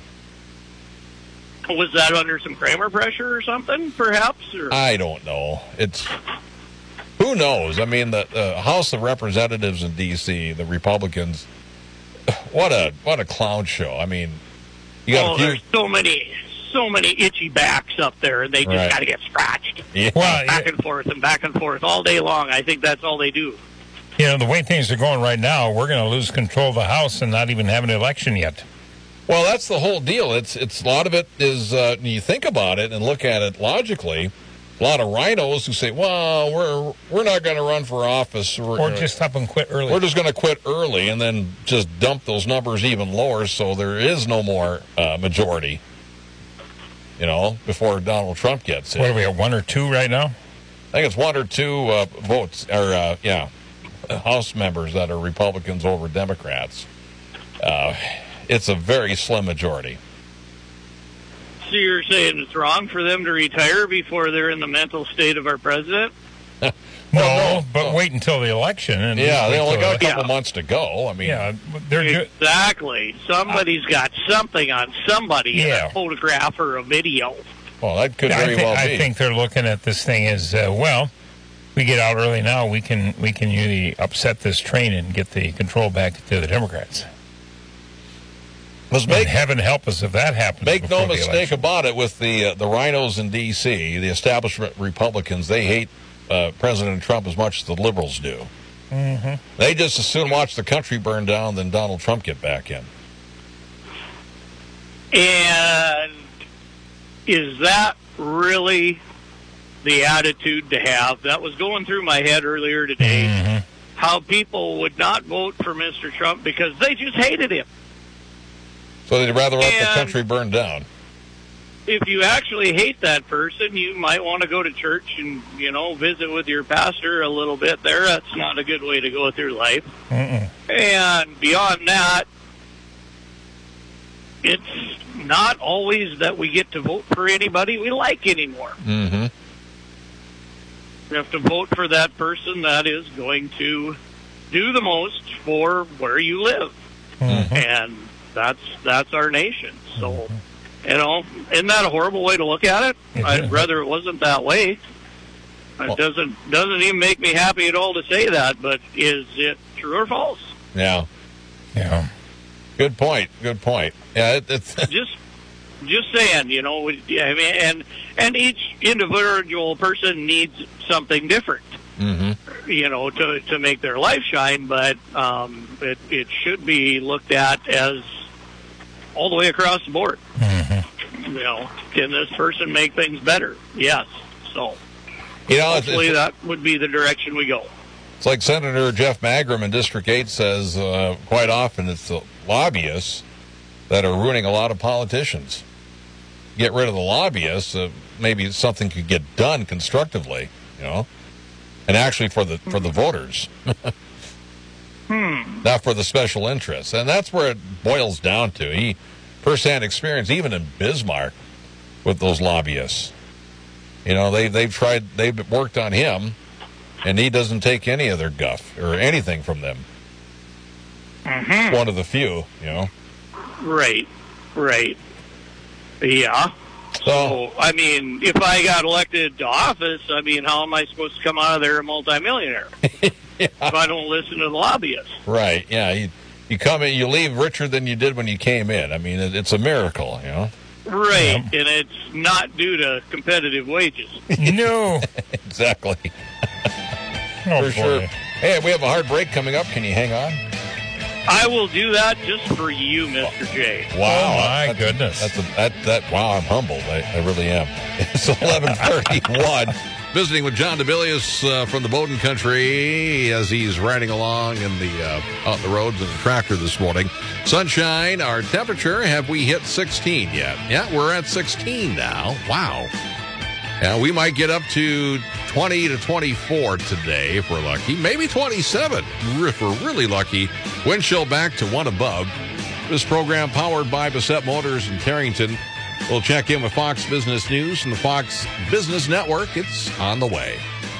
was that under some Kramer pressure or something, perhaps? Or I don't know. It's, who knows? I mean, the, the House of Representatives in D C, the Republicans, what a what a clown show. I mean, you got oh, a few... there's so many, so many itchy backs up there, and they just Right. got to get scratched. Yeah. Well, back and forth and back and forth all day long. I think that's all they do. You know, the way things are going right now, we're going to lose control of the House and not even have an election yet. Well, that's the whole deal. It's it's a lot of it is uh, when you think about it and look at it logically. A lot of rhinos who say, "Well, we're we're not going to run for office, we're, Or just up and quit early. we're just going to quit early and then just dump those numbers even lower, so there is no more uh, majority." You know, before Donald Trump gets it. What are we at, one or two right now? I think it's one or two uh, votes, or uh, yeah, House members that are Republicans over Democrats. Uh, it's a very slim majority. So you're saying it's wrong for them to retire before they're in the mental state of our president? No, no, but no. wait until the election. And Yeah, wait they only till got a the- couple Yeah. months to go. I mean, Yeah, they're do- Exactly. Somebody's got something on somebody Yeah. in a photograph or a video. well, that could I very think, well be. I think they're looking at this thing as, uh, well, we get out early now, we can we can really upset this train and get the control back to the Democrats. Let's And make heaven help us if that happens. make before no the mistake election. about it. With the uh, the rhinos in D C, the establishment Republicans, they hate uh, President Trump as much as the liberals do. Mm-hmm. They just as soon watch the country burn down than Donald Trump get back in. And is that really the attitude to have? That was going through my head earlier today. Mm-hmm. How people would not vote for Mister Trump because they just hated him. So they'd rather let the And- country burn down. If you actually hate that person, you might want to go to church and, you know, visit with your pastor a little bit there. That's not a good way to go through life. Mm-mm. And beyond that, it's not always that we get to vote for anybody we like anymore. Mm-hmm. We have to vote for that person that is going to do the most for where you live. Mm-hmm. And that's that's our nation. So, you know, isn't that a horrible way to look at it? It I'd is. rather it wasn't that way. It Well- doesn't doesn't even make me happy at all to say that, but is it true or false? Yeah. Yeah. Good point. Good point. Yeah, it, it's just just saying, you know, we- I mean, and and each individual person needs something different, mm-hmm. you know, to to make their life shine. But um, it it should be looked at as all the way across the board. Mm-hmm. You know, can this person make things better? Yes. So you know it's, hopefully it's, that would be the direction we go. it's like Senator Jeff Magrum in District eight says uh, quite often. It's the lobbyists that are ruining a lot of politicians. Get rid of the lobbyists, uh, maybe something could get done constructively, you know, and actually for the for the voters, Hmm. not for the special interests. And that's where it boils down to. He firsthand experience, even in Bismarck, with those lobbyists. You know, they they've tried, they've worked on him, and he doesn't take any of their guff or anything from them. Mm-hmm. One of the few, you know. Right. Right. Yeah. So, So, I mean, if I got elected to office, I mean, how am I supposed to come out of there a multimillionaire if I don't listen to the lobbyists? right, yeah, you you come in, you leave richer than you did when you came in. I mean, it, it's a miracle, you know. Right, and it's not due to competitive wages. No. Exactly. Oh, For boy. sure. Hey, we have a hard break coming up. Can you hang on? I will do that just for you, Mister J. Wow, Oh, my that's- goodness. That's a, that that. Wow, I'm humbled. I, I really am. It's eleven thirty-one. Visiting with John DeBillius uh, from the Bowden country as he's riding along in the uh, out the roads in the tractor this morning. Sunshine. Our temperature. Have we hit sixteen yet? Yeah, we're at sixteen now. Wow. Yeah, we might get up to twenty to twenty-four today if we're lucky. Maybe twenty-seven if we're really lucky. Wind chill back to one above. This program powered by Bassett Motors in Carrington. We'll check in with Fox Business News and the Fox Business Network. It's on the way.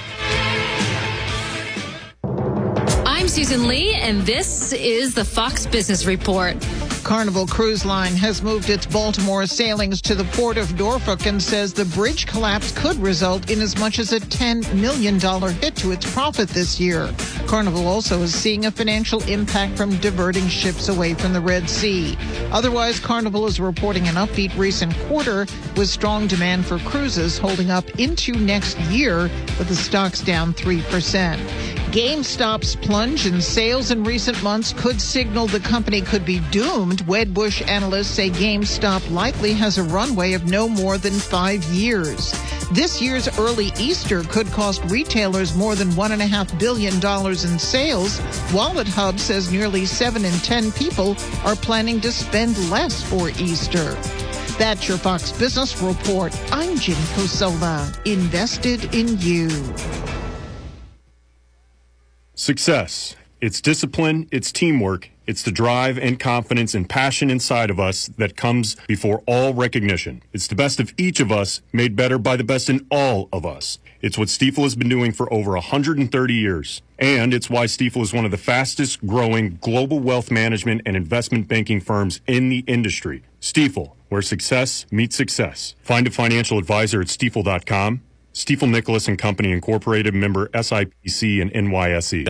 I'm Susan Lee, and this is the Fox Business Report. Carnival Cruise Line has moved its Baltimore sailings to the port of Norfolk and says the bridge collapse could result in as much as a ten million dollars hit to its profit this year. Carnival also is seeing a financial impact from diverting ships away from the Red Sea. Otherwise, Carnival is reporting an upbeat recent quarter with strong demand for cruises holding up into next year, with the stocks down three percent. GameStop's plunge in sales in recent months could signal the company could be doomed. Wedbush analysts say GameStop likely has a runway of no more than five years. This year's early Easter could cost retailers more than one point five billion dollars in sales. Wallet Hub says nearly seven in ten people are planning to spend less for Easter. That's your Fox Business Report. I'm Jim Cosola, invested in you. Success. It's discipline, it's teamwork, it's the drive and confidence and passion inside of us that comes before all recognition. It's the best of each of us made better by the best in all of us. It's what Stifel has been doing for over one hundred thirty years. And it's why Stifel is one of the fastest growing global wealth management and investment banking firms in the industry. Stifel, where success meets success. Find a financial advisor at stifel dot com. Stiefel Nicholas and Company Incorporated, member S I P C and N Y S E.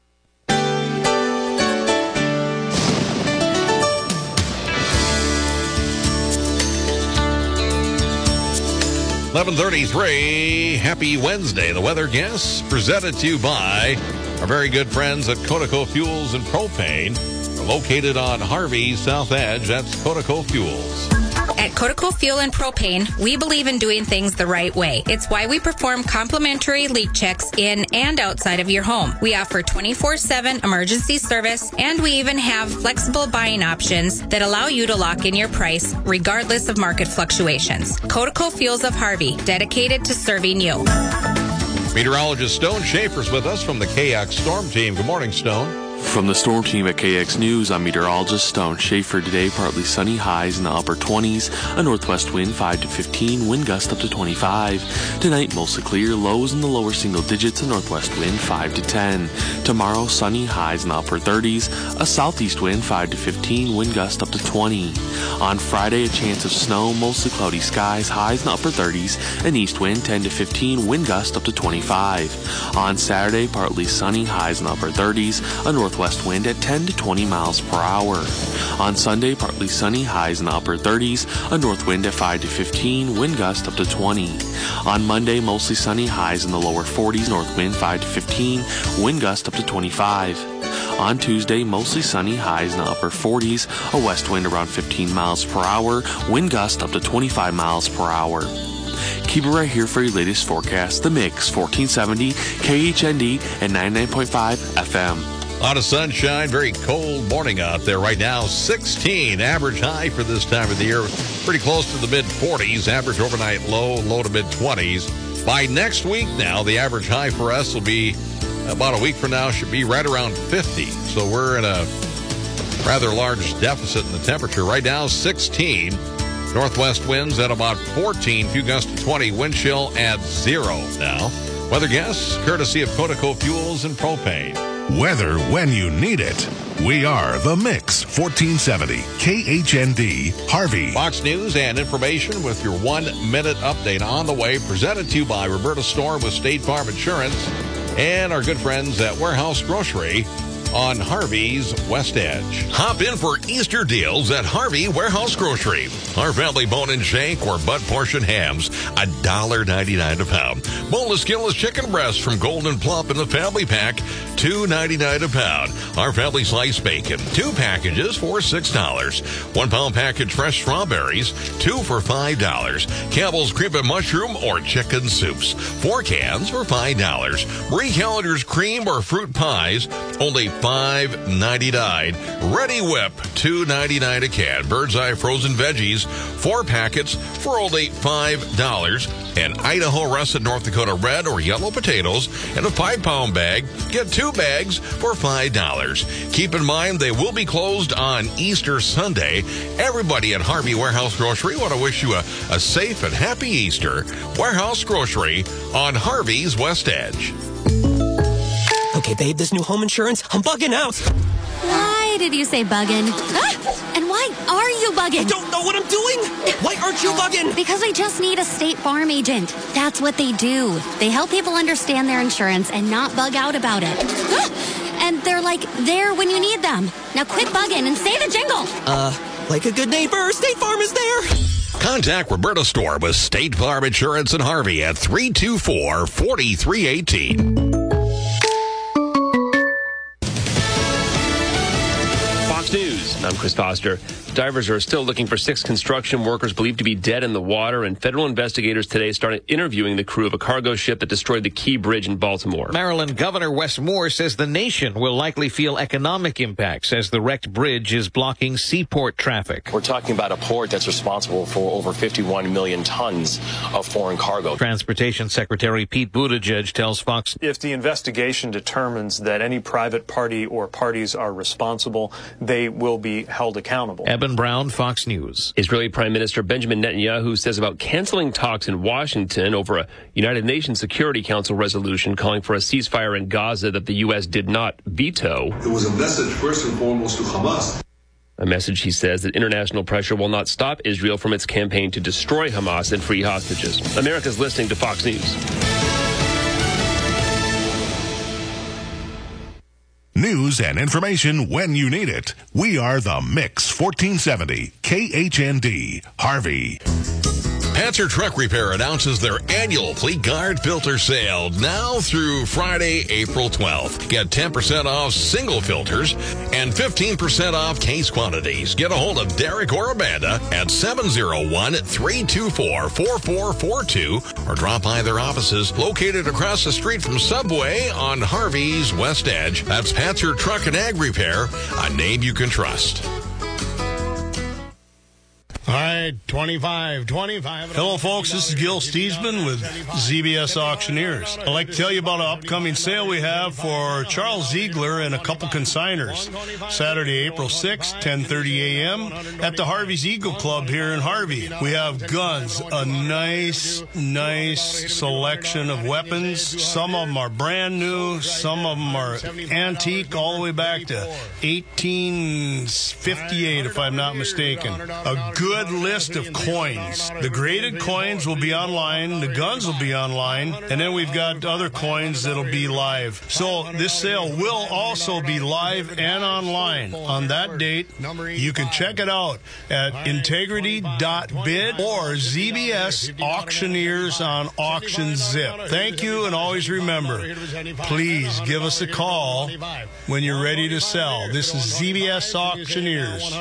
eleven thirty-three, happy Wednesday. The weather guess presented to you by our very good friends at Conoco Fuels and Propane. They're located on Harvey South Edge. That's Conoco Fuels. At Conoco Fuel and Propane, we believe in doing things the right way. It's why we perform complimentary leak checks in and outside of your home. We offer twenty-four seven emergency service, and we even have flexible buying options that allow you to lock in your price regardless of market fluctuations. Conoco Fuels of Harvey, dedicated to serving you. Meteorologist Stone Schaefer's with us from the K X Storm Team. Good morning, Stone. From the Storm Team at K X News, I'm meteorologist Stone Schaefer. Today, partly sunny, highs in the upper twenties, a northwest wind five to fifteen, wind gust up to twenty-five. Tonight, mostly clear, lows in the lower single digits, a northwest wind five to ten. Tomorrow, sunny, highs in the upper thirties, a southeast wind five to fifteen, wind gust up to twenty. On Friday, a chance of snow, mostly cloudy skies, highs in the upper thirties, an east wind ten to fifteen, wind gust up to twenty-five. On Saturday, partly sunny, highs in the upper thirties, a northwest wind at ten to twenty miles per hour. On Sunday, partly sunny, highs in the upper thirties, a north wind at five to fifteen, wind gust up to twenty. On Monday, mostly sunny, highs in the lower forties, north wind five to fifteen, wind gust up to twenty-five. On Tuesday, mostly sunny, highs in the upper forties, a west wind around fifteen miles per hour, wind gust up to twenty-five miles per hour. Keep it right here for your latest forecast. The Mix, fourteen seventy, K H N D, and ninety-nine point five F M. A lot of sunshine, very cold morning out there right now. sixteen, average high for this time of the year. Pretty close to the mid forties. Average overnight low, low to mid twenties. By next week now, the average high for us will be, about a week from now, should be right around fifty. So we're in a rather large deficit in the temperature. Right now, sixteen. Northwest winds at about fourteen. Few gusts to twenty. Wind chill at zero now. Weather guess, courtesy of Conoco Fuels and Propane. Weather when you need it. We are The Mix, fourteen seventy, K H N D, Harvey. Fox News and information with your one-minute update on the way, presented to you by Roberta Storm with State Farm Insurance and our good friends at Warehouse Grocery on Harvey's West Edge. Hop in for Easter deals at Harvey Warehouse Grocery. Our family bone and shank or butt portion hams, one dollar ninety-nine a pound. Boneless, skinless chicken breasts from Golden Plump in the family pack, two ninety-nine a pound. Our family sliced bacon, two packages for six dollars. One pound package fresh strawberries, two for five dollars. Campbell's cream and mushroom or chicken soups, four cans for five dollars. Marie Callender's cream or fruit pies, only five ninety-nine. Ready Whip, two ninety-nine a can. Bird's Eye frozen veggies, four packets for only five dollars. And Idaho Russet North Dakota red or yellow potatoes in a five-pound bag. Get two bags for five dollars. Keep in mind they will be closed on Easter Sunday. Everybody at Harvey Warehouse Grocery want to wish you a, a safe and happy Easter. Warehouse Grocery on Harvey's West Edge. Okay, babe, this new home insurance, I'm bugging out. Why did you say bugging? Ah! And why are you bugging? I don't know what I'm doing. Why aren't you bugging? Because I just need a State Farm agent. That's what they do. They help people understand their insurance and not bug out about it. Ah! And they're like there when you need them. Now quit bugging and say the jingle. Uh, like a good neighbor, State Farm is there. Contact Roberta Storm with State Farm Insurance in Harvey at three two four, four three one eight. News. I'm Chris Foster. Divers are still looking for six construction workers believed to be dead in the water, and federal investigators today started interviewing the crew of a cargo ship that destroyed the Key Bridge in Baltimore. Maryland Governor Wes Moore says the nation will likely feel economic impacts as the wrecked bridge is blocking seaport traffic. We're talking about a port that's responsible for over fifty-one million tons of foreign cargo. Transportation Secretary Pete Buttigieg tells Fox, if the investigation determines that any private party or parties are responsible, they will be held accountable. Eben Brown, Fox News. Israeli Prime Minister Benjamin Netanyahu says about canceling talks in Washington over a United Nations Security Council resolution calling for a ceasefire in Gaza that the U S did not veto. It was a message first and foremost to Hamas. A message, he says, that international pressure will not stop Israel from its campaign to destroy Hamas and free hostages. America's listening to Fox News. News and information when you need it. We are the Mix fourteen seventy K H N D, Harvey. Panzer Truck Repair announces their annual Fleet Guard filter sale now through Friday, April twelfth. Get ten percent off single filters and fifteen percent off case quantities. Get a hold of Derek or Amanda at seven oh one, three two four, four four four two or drop by their offices located across the street from Subway on Harvey's West Edge. That's Panzer Truck and Ag Repair, a name you can trust. All right, twenty-five, twenty-five. Hello, folks. This is Gil Steesman with Z B S Auctioneers. I'd like to tell you about an upcoming sale we have for Charles Ziegler and a couple consigners. Saturday, April sixth, ten thirty a.m. at the Harvey's Eagle Club here in Harvey. We have guns, a nice, nice selection of weapons. Some of them are brand new. Some of them are antique all the way back to eighteen fifty-eight, if I'm not mistaken. A good list of coins. The graded coins will be online, the guns will be online, and then we've got other coins that'll be live. So this sale will also be live and online on that date. You can check it out at integrity dot bid or Z B S Auctioneers on Auction Zip. Thank you, and always remember, please give us a call when you're ready to sell. This is Z B S Auctioneers.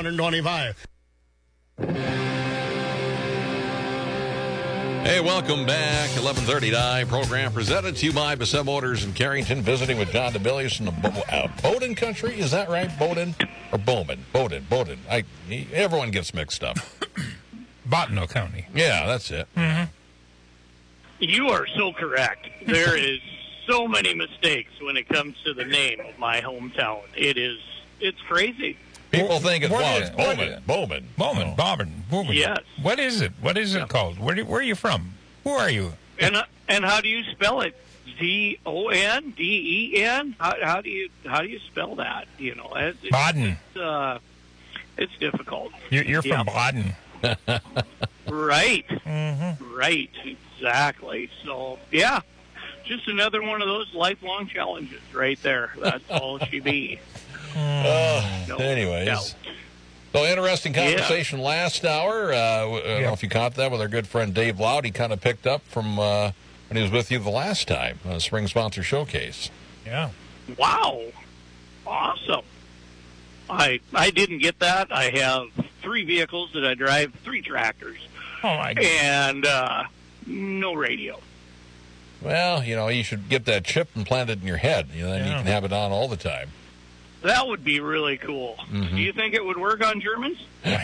Hey, welcome back. eleven thirty-nine program presented to you by Bassett Motors in Carrington, visiting with John DeBillius in the Bo- uh, Bowdoin country. Is that right? Bowdoin or Bowman? Bowdoin, Bowdoin. I, everyone gets mixed up. Bottineau County. Yeah, that's it. Mm-hmm. You are so correct. There is so many mistakes when it comes to the name of my hometown. It is, it's crazy. People think it's, What well, is- it's Bowman. Bowman. Bowman, Bowman, Bowman. Yes. What is it? What is it called? Where, do, where are you from? Who are you? And uh, and how do you spell it? Z O N D E N. How how do you how do you spell that? You know, it's, it's, Baden. It's, uh, it's difficult. You're, you're from Yeah. Baden. Right. Mm-hmm. Right. Exactly. So yeah, just another one of those lifelong challenges right there. That's all she be. Uh, No anyways. doubt. So interesting conversation last hour. Uh, I don't know if you caught that with our good friend Dave Loud. He kind of picked up from uh, when he was with you the last time, uh, Spring Sponsor Showcase. Yeah. Wow. Awesome. I I didn't get that. I have three vehicles that I drive, three tractors. Oh, my God. And uh, no radio. Well, you know, you should get that chip and plant it in your head. You know, then you Yeah. can have it on all the time. That would be really cool. Mhm. Do you think it would work on Germans?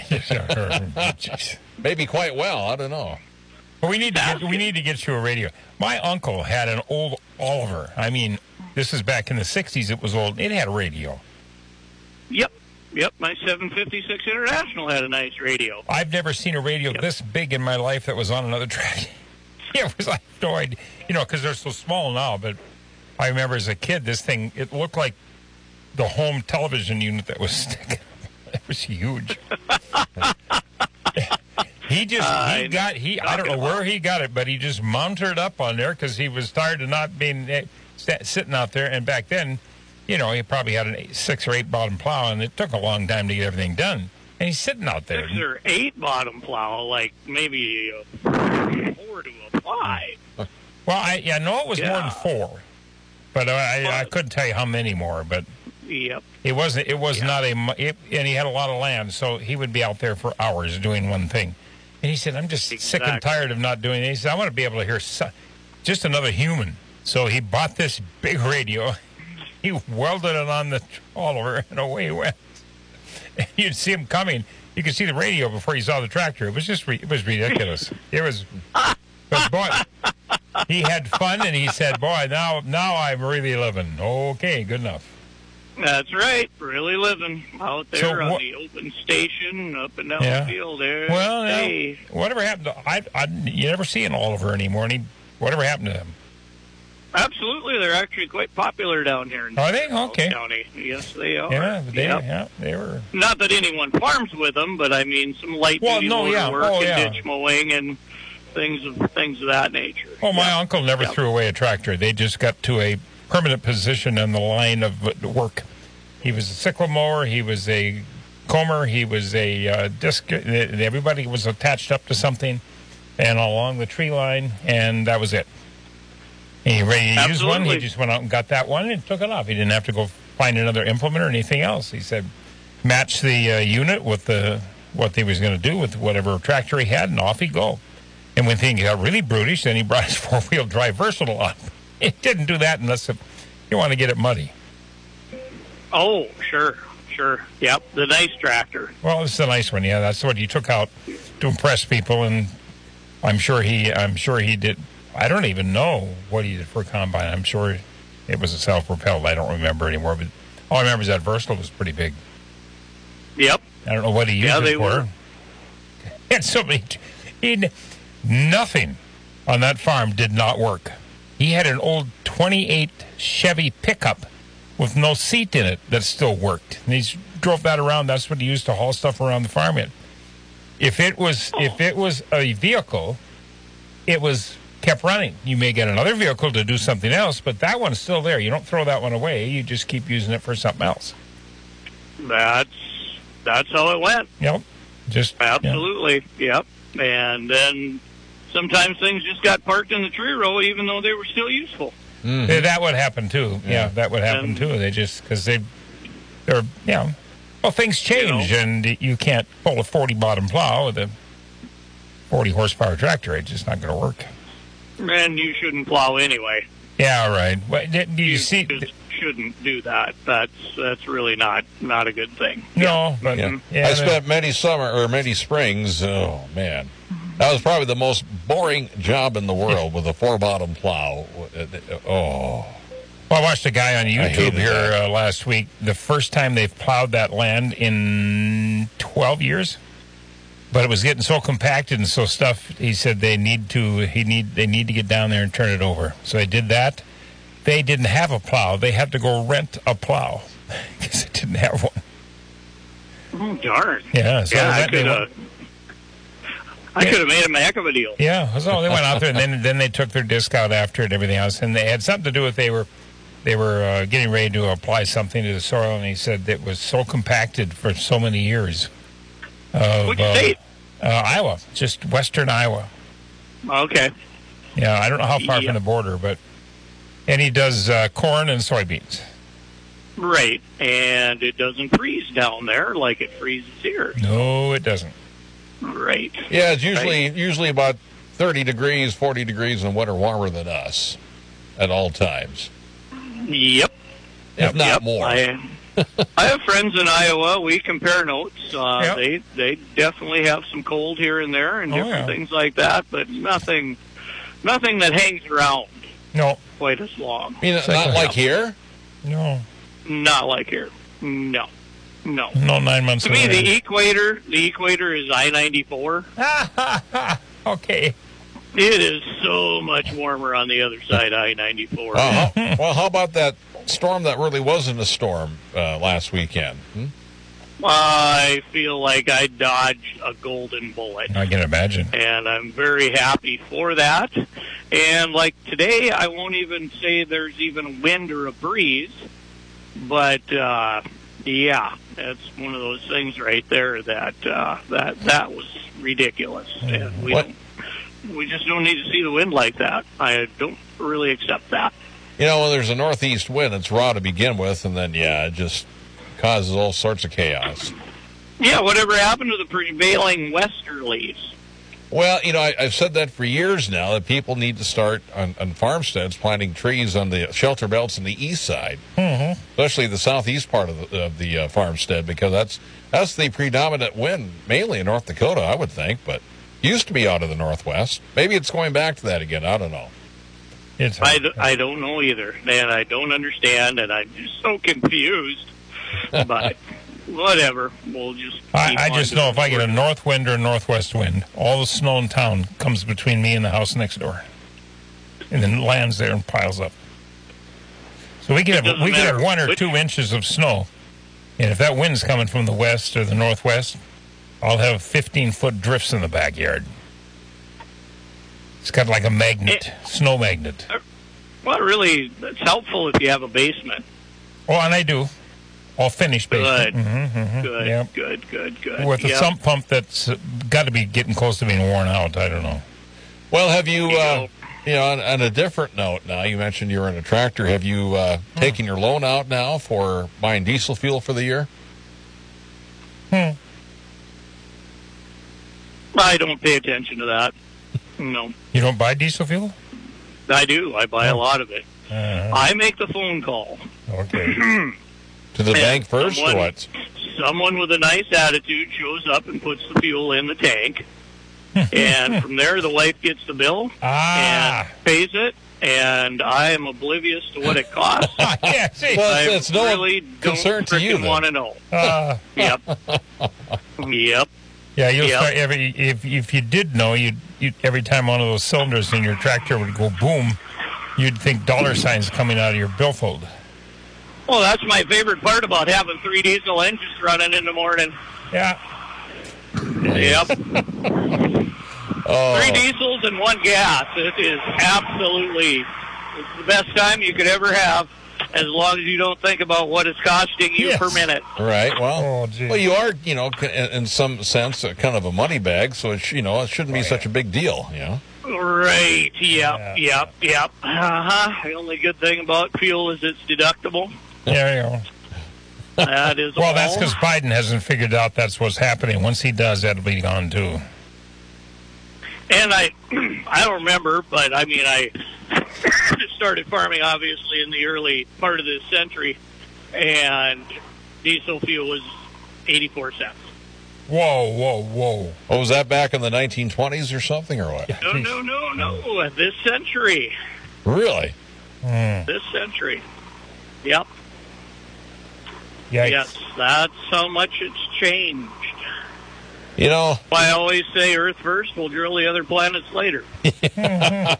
Maybe quite well. I don't know. But we need to get, we need to get you a radio. My uncle had an old Oliver. I mean, this is back in the sixties. It was old. It had a radio. Yep. Yep. My seven fifty-six International had a nice radio. I've never seen a radio this big in my life that was on another track. It was like no idea, you know, because they're so small now. But I remember as a kid, this thing, it looked like the home television unit that was sticking. It was huge. He just he got he I don't know where he got it, but he just mounted it up on there because he was tired of not being eh, st- sitting out there. And back then, you know, he probably had an eight, six or eight bottom plow, and it took a long time to get everything done. And he's sitting out there. Six or eight bottom plow, like maybe a four to a five. Well, I yeah, no, it was more Yeah. than four, but I, I, I couldn't tell you how many more. But Yep. it wasn't. It was not a. mu- It, and he had a lot of land, so he would be out there for hours doing one thing. And he said, "I'm just sick and Exactly. tired of not doing it." He said, "I want to be able to hear so, just another human." So he bought this big radio. He welded it on the Oliver, and away he went. And you'd see him coming. You could see the radio before you saw the tractor. It was just. Re- it was ridiculous. It was. But boy, he had fun, and he said, "Boy, now now I'm really living." Okay, good enough. That's right. Really living out there So on what- the open station, up and down Yeah. the field there. Well, now, Hey. whatever happened to I, I? You never see an Oliver anymore. And he, whatever happened to him? Absolutely, they're actually quite popular down here in Are they? Charles Okay. County. Yes, they are. Yeah, they, Yep. yeah, they were. Not that anyone farms with them, but I mean some light Well, duty no, loader yeah. work Oh, and yeah. ditch mowing and things of things of that nature. Well, my uncle never threw away a tractor. They just got to a permanent position on the line of work. He was a sickle mower. He was a comber. He was a uh, disc. Everybody was attached up to something, and along the tree line, and that was it. He ready to use one. He just went out and got that one and took it off. He didn't have to go find another implement or anything else. He said, match the uh, unit with the what he was going to do with whatever tractor he had, and off he'd go. And when things got really brutish, then he brought his four-wheel drive versatile on. He didn't do that unless it, you want to get it muddy. Oh, sure, sure. Yep, the nice tractor. Well, it's a nice one. Yeah, that's what he took out to impress people, and I'm sure he, I'm sure he did. I don't even know what he did for a combine. I'm sure it was a self-propelled. I don't remember anymore, but all I remember is that versatile was pretty big. Yep. I don't know what he used Yeah, it they for. were. He had so many. He nothing on that farm did not work. He had an old twenty-eight Chevy pickup with no seat in it that still worked. And he drove that around. That's what he used to haul stuff around the farm in. If it was if it was a vehicle, it was kept running. You may get another vehicle to do something else, but that one's still there. You don't throw that one away. You just keep using it for something else. That's that's how it went. Yep. Just absolutely. Yep. And then sometimes things just got parked in the tree row, even though they were still useful. Mm-hmm. Yeah, that would happen too. Yeah, yeah that would happen and, too. They just because they they're you know well things change you know, and you can't pull a forty bottom plow with a forty horsepower tractor. It's just not going to work. And you shouldn't plow anyway. Yeah, right. Well, do you, you see? Just shouldn't do that. That's that's really not not a good thing. No, yeah. but yeah. Yeah, I spent many summer or many springs. Oh man, that was probably the most boring job in the world with a four bottom plow. Oh. Well, I watched a guy on YouTube here uh, last week. The first time they've plowed that land in twelve years. But it was getting so compacted and so stuffed. He said they need to. He need. They need to get down there and turn it over. So they did that. They didn't have a plow. They had to go rent a plow because they didn't have one. Oh darn! Yeah. So yeah, that, I could have. I could have made him a heck of a deal. Yeah. So they went out there and then then they took their disc out after it and everything else, and they had something to do with they were they were uh, getting ready to apply something to the soil, and he said it was so compacted for so many years. Of, Which state? Uh, uh, Iowa, just western Iowa. Okay. Yeah, I don't know how far yeah. from the border, but and he does uh, corn and soybeans. Right, and it doesn't freeze down there like it freezes here. No, it doesn't. Right. Yeah, it's usually right. usually about thirty degrees, forty degrees in winter, warmer than us at all times. Yep. If not yep. more. I, I have friends in Iowa. We compare notes. Uh, yep. They they definitely have some cold here and there and oh, different yeah. things like that, but nothing nothing that hangs around. No. Quite as long. You know, not like here? No. Not like here. No. No. No nine months To away. me, the equator, the equator is I ninety-four. Okay. It is so much warmer on the other side of I ninety-four. Uh, how, well, how about that storm that really wasn't a storm uh, last weekend? Hmm? I feel like I dodged a golden bullet. I can imagine. And I'm very happy for that. And like today, I won't even say there's even a wind or a breeze. But, uh, yeah, that's one of those things right there that uh, that that was ridiculous. And we What? don't, we just don't need to see the wind like that. I don't really accept that. You know, when there's a northeast wind, it's raw to begin with, and then, yeah, it just causes all sorts of chaos. Yeah, whatever happened to the prevailing westerlies? Well, you know, I, I've said that for years now, that people need to start on, on farmsteads planting trees on the shelter belts on the east side, mm-hmm. especially the southeast part of the, of the uh, farmstead, because that's that's the predominant wind, mainly in North Dakota, I would think, but used to be out of the northwest. Maybe it's going back to that again. I don't know. It's I, d- I don't know either, and I don't understand, and I'm just so confused. But whatever, we'll just. I, I just know if I get a north wind or a northwest wind, all the snow in town comes between me and the house next door, and then lands there and piles up. So we could have we could have one or which, two inches of snow, and if that wind's coming from the west or the northwest, I'll have fifteen foot drifts in the backyard. It's got like a magnet, it, snow magnet. Well, really, it's helpful if you have a basement. Oh, and I do. All finished basement. Good, mm-hmm, mm-hmm. good, yep. good, good, good. With a yep. sump pump that's uh, got to be getting close to being worn out. I don't know. Well, have you, uh, you know, on, on a different note now, you mentioned you were in a tractor. Have you uh, hmm. taken your loan out now for buying diesel fuel for the year? Hmm. I don't pay attention to that. No. You don't buy diesel fuel? I do. I buy oh. a lot of it. Uh-huh. I make the phone call. Okay. To the and bank first, someone, or what? Someone with a nice attitude shows up and puts the fuel in the tank. And from there, the wife gets the bill ah. and pays it. And I am oblivious to what it costs. yeah, see. Well, I it's no really concern don't to you, want to know. Uh. Yep. Yep. Yeah, you'll yep. start every if if you did know, you'd, you'd every time one of those cylinders in your tractor would go boom, you'd think dollar signs coming out of your billfold. Well, that's my favorite part about having three diesel engines running in the morning. Yeah. Yep. oh. Three diesels and one gas. It is absolutely it's the best time you could ever have, as long as you don't think about what it's costing you yes. per minute. Right. Well, oh, well, you are, you know, in, in some sense, a kind of a money bag, so it, you know, it shouldn't be oh, yeah. such a big deal, you know. Right. Yep. Yeah. Yep. Yep. Uh huh. The only good thing about fuel is it's deductible. There you go. That is well, all. that's because Biden hasn't figured out that's what's happening. Once he does, that'll be gone too. And I, I don't remember, but I mean, I started farming obviously in the early part of this century, and diesel fuel was eighty-four cents. Whoa, whoa, whoa! Oh, was that back in the nineteen twenties or something, or what? No, no, no, no. This century. Really? Mm. This century. Yep. Yikes. Yes, that's how much it's changed. You know, I always say Earth first, we'll drill the other planets later. you know,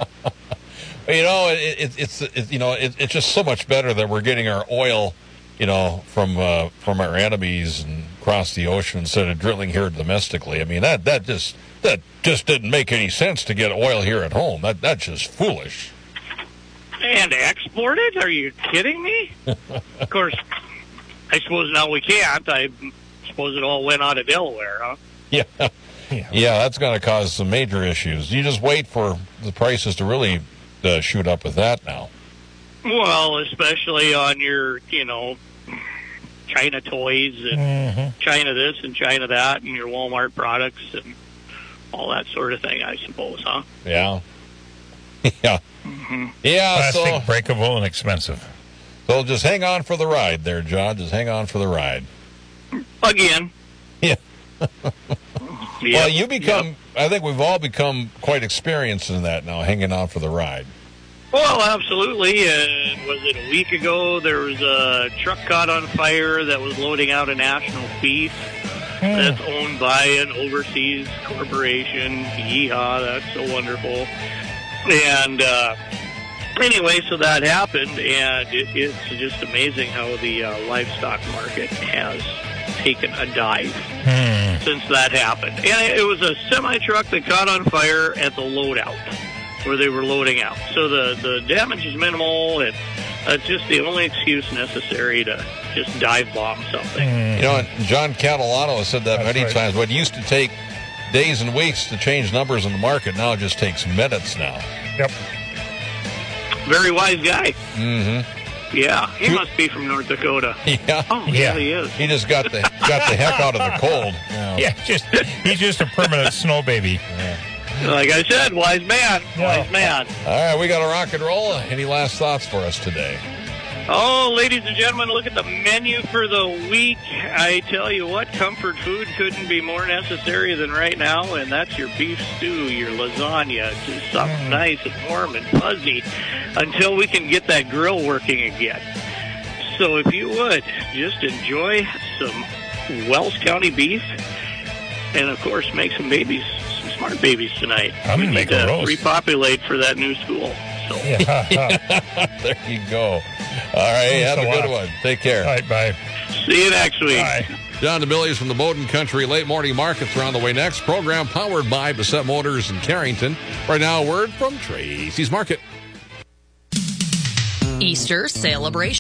it, it, it's it, you know it, it's just so much better that we're getting our oil, you know, from uh, from our enemies and across the ocean instead of drilling here domestically. I mean, that that just that just didn't make any sense to get oil here at home. That that's just foolish. And export it? Are you kidding me? Of course, I suppose now we can't. I suppose it all went out of Delaware, huh? Yeah. Yeah, that's going to cause some major issues. You just wait for the prices to really uh, shoot up with that now. Well, especially on your, you know, China toys and mm-hmm. China this and China that and your Walmart products and all that sort of thing, I suppose, huh? Yeah. Yeah. Mm-hmm. Yeah, Plastic, so, breakable, and expensive. So just hang on for the ride there, John. Just hang on for the ride. Again. Yeah. Yep. Well, you become, yep. I think we've all become quite experienced in that now, hanging on for the ride. Well, absolutely. Uh, was it a week ago? There was a truck caught on fire that was loading out a national beef mm. that's owned by an overseas corporation. Yeehaw, that's so wonderful. And uh, anyway, so that happened, and it, it's just amazing how the uh, livestock market has taken a dive mm. since that happened. And it was a semi-truck that caught on fire at the loadout, where they were loading out. So the, the damage is minimal, and it's just the only excuse necessary to just dive bomb something. Mm. You know, John Catalano has said that That's many right. times. What used to take days and weeks to change numbers in the market now just takes minutes now. Yep. Very wise guy. Mm-hmm. Yeah, he must be from North Dakota. Yeah. Oh, Yeah. yeah, he is. He just got the got the heck out of the cold. Yeah. Yeah, just he's just a permanent snow baby. Yeah. Like I said, wise man. Yeah. Wise man. All right, we got to rock and roll. Any last thoughts for us today? Oh, ladies and gentlemen, look at the menu for the week. I tell you what, comfort food couldn't be more necessary than right now, and that's your beef stew, your lasagna, just something Mm. nice and warm and fuzzy until we can get that grill working again. So if you would, just enjoy some Wells County beef and, of course, make some babies, some smart babies tonight. I'm we gonna need make a to roast. repopulate for that new school. So. Yeah. There you go. All right, have Thanks a a good lot. one. Take care. All right, bye. See you next week. Bye. John DeBillies from the Bowdoin Country Late Morning Markets are on the way next. Program powered by Bassett Motors in Carrington. Right now, a word from Tracy's Market. Easter celebration.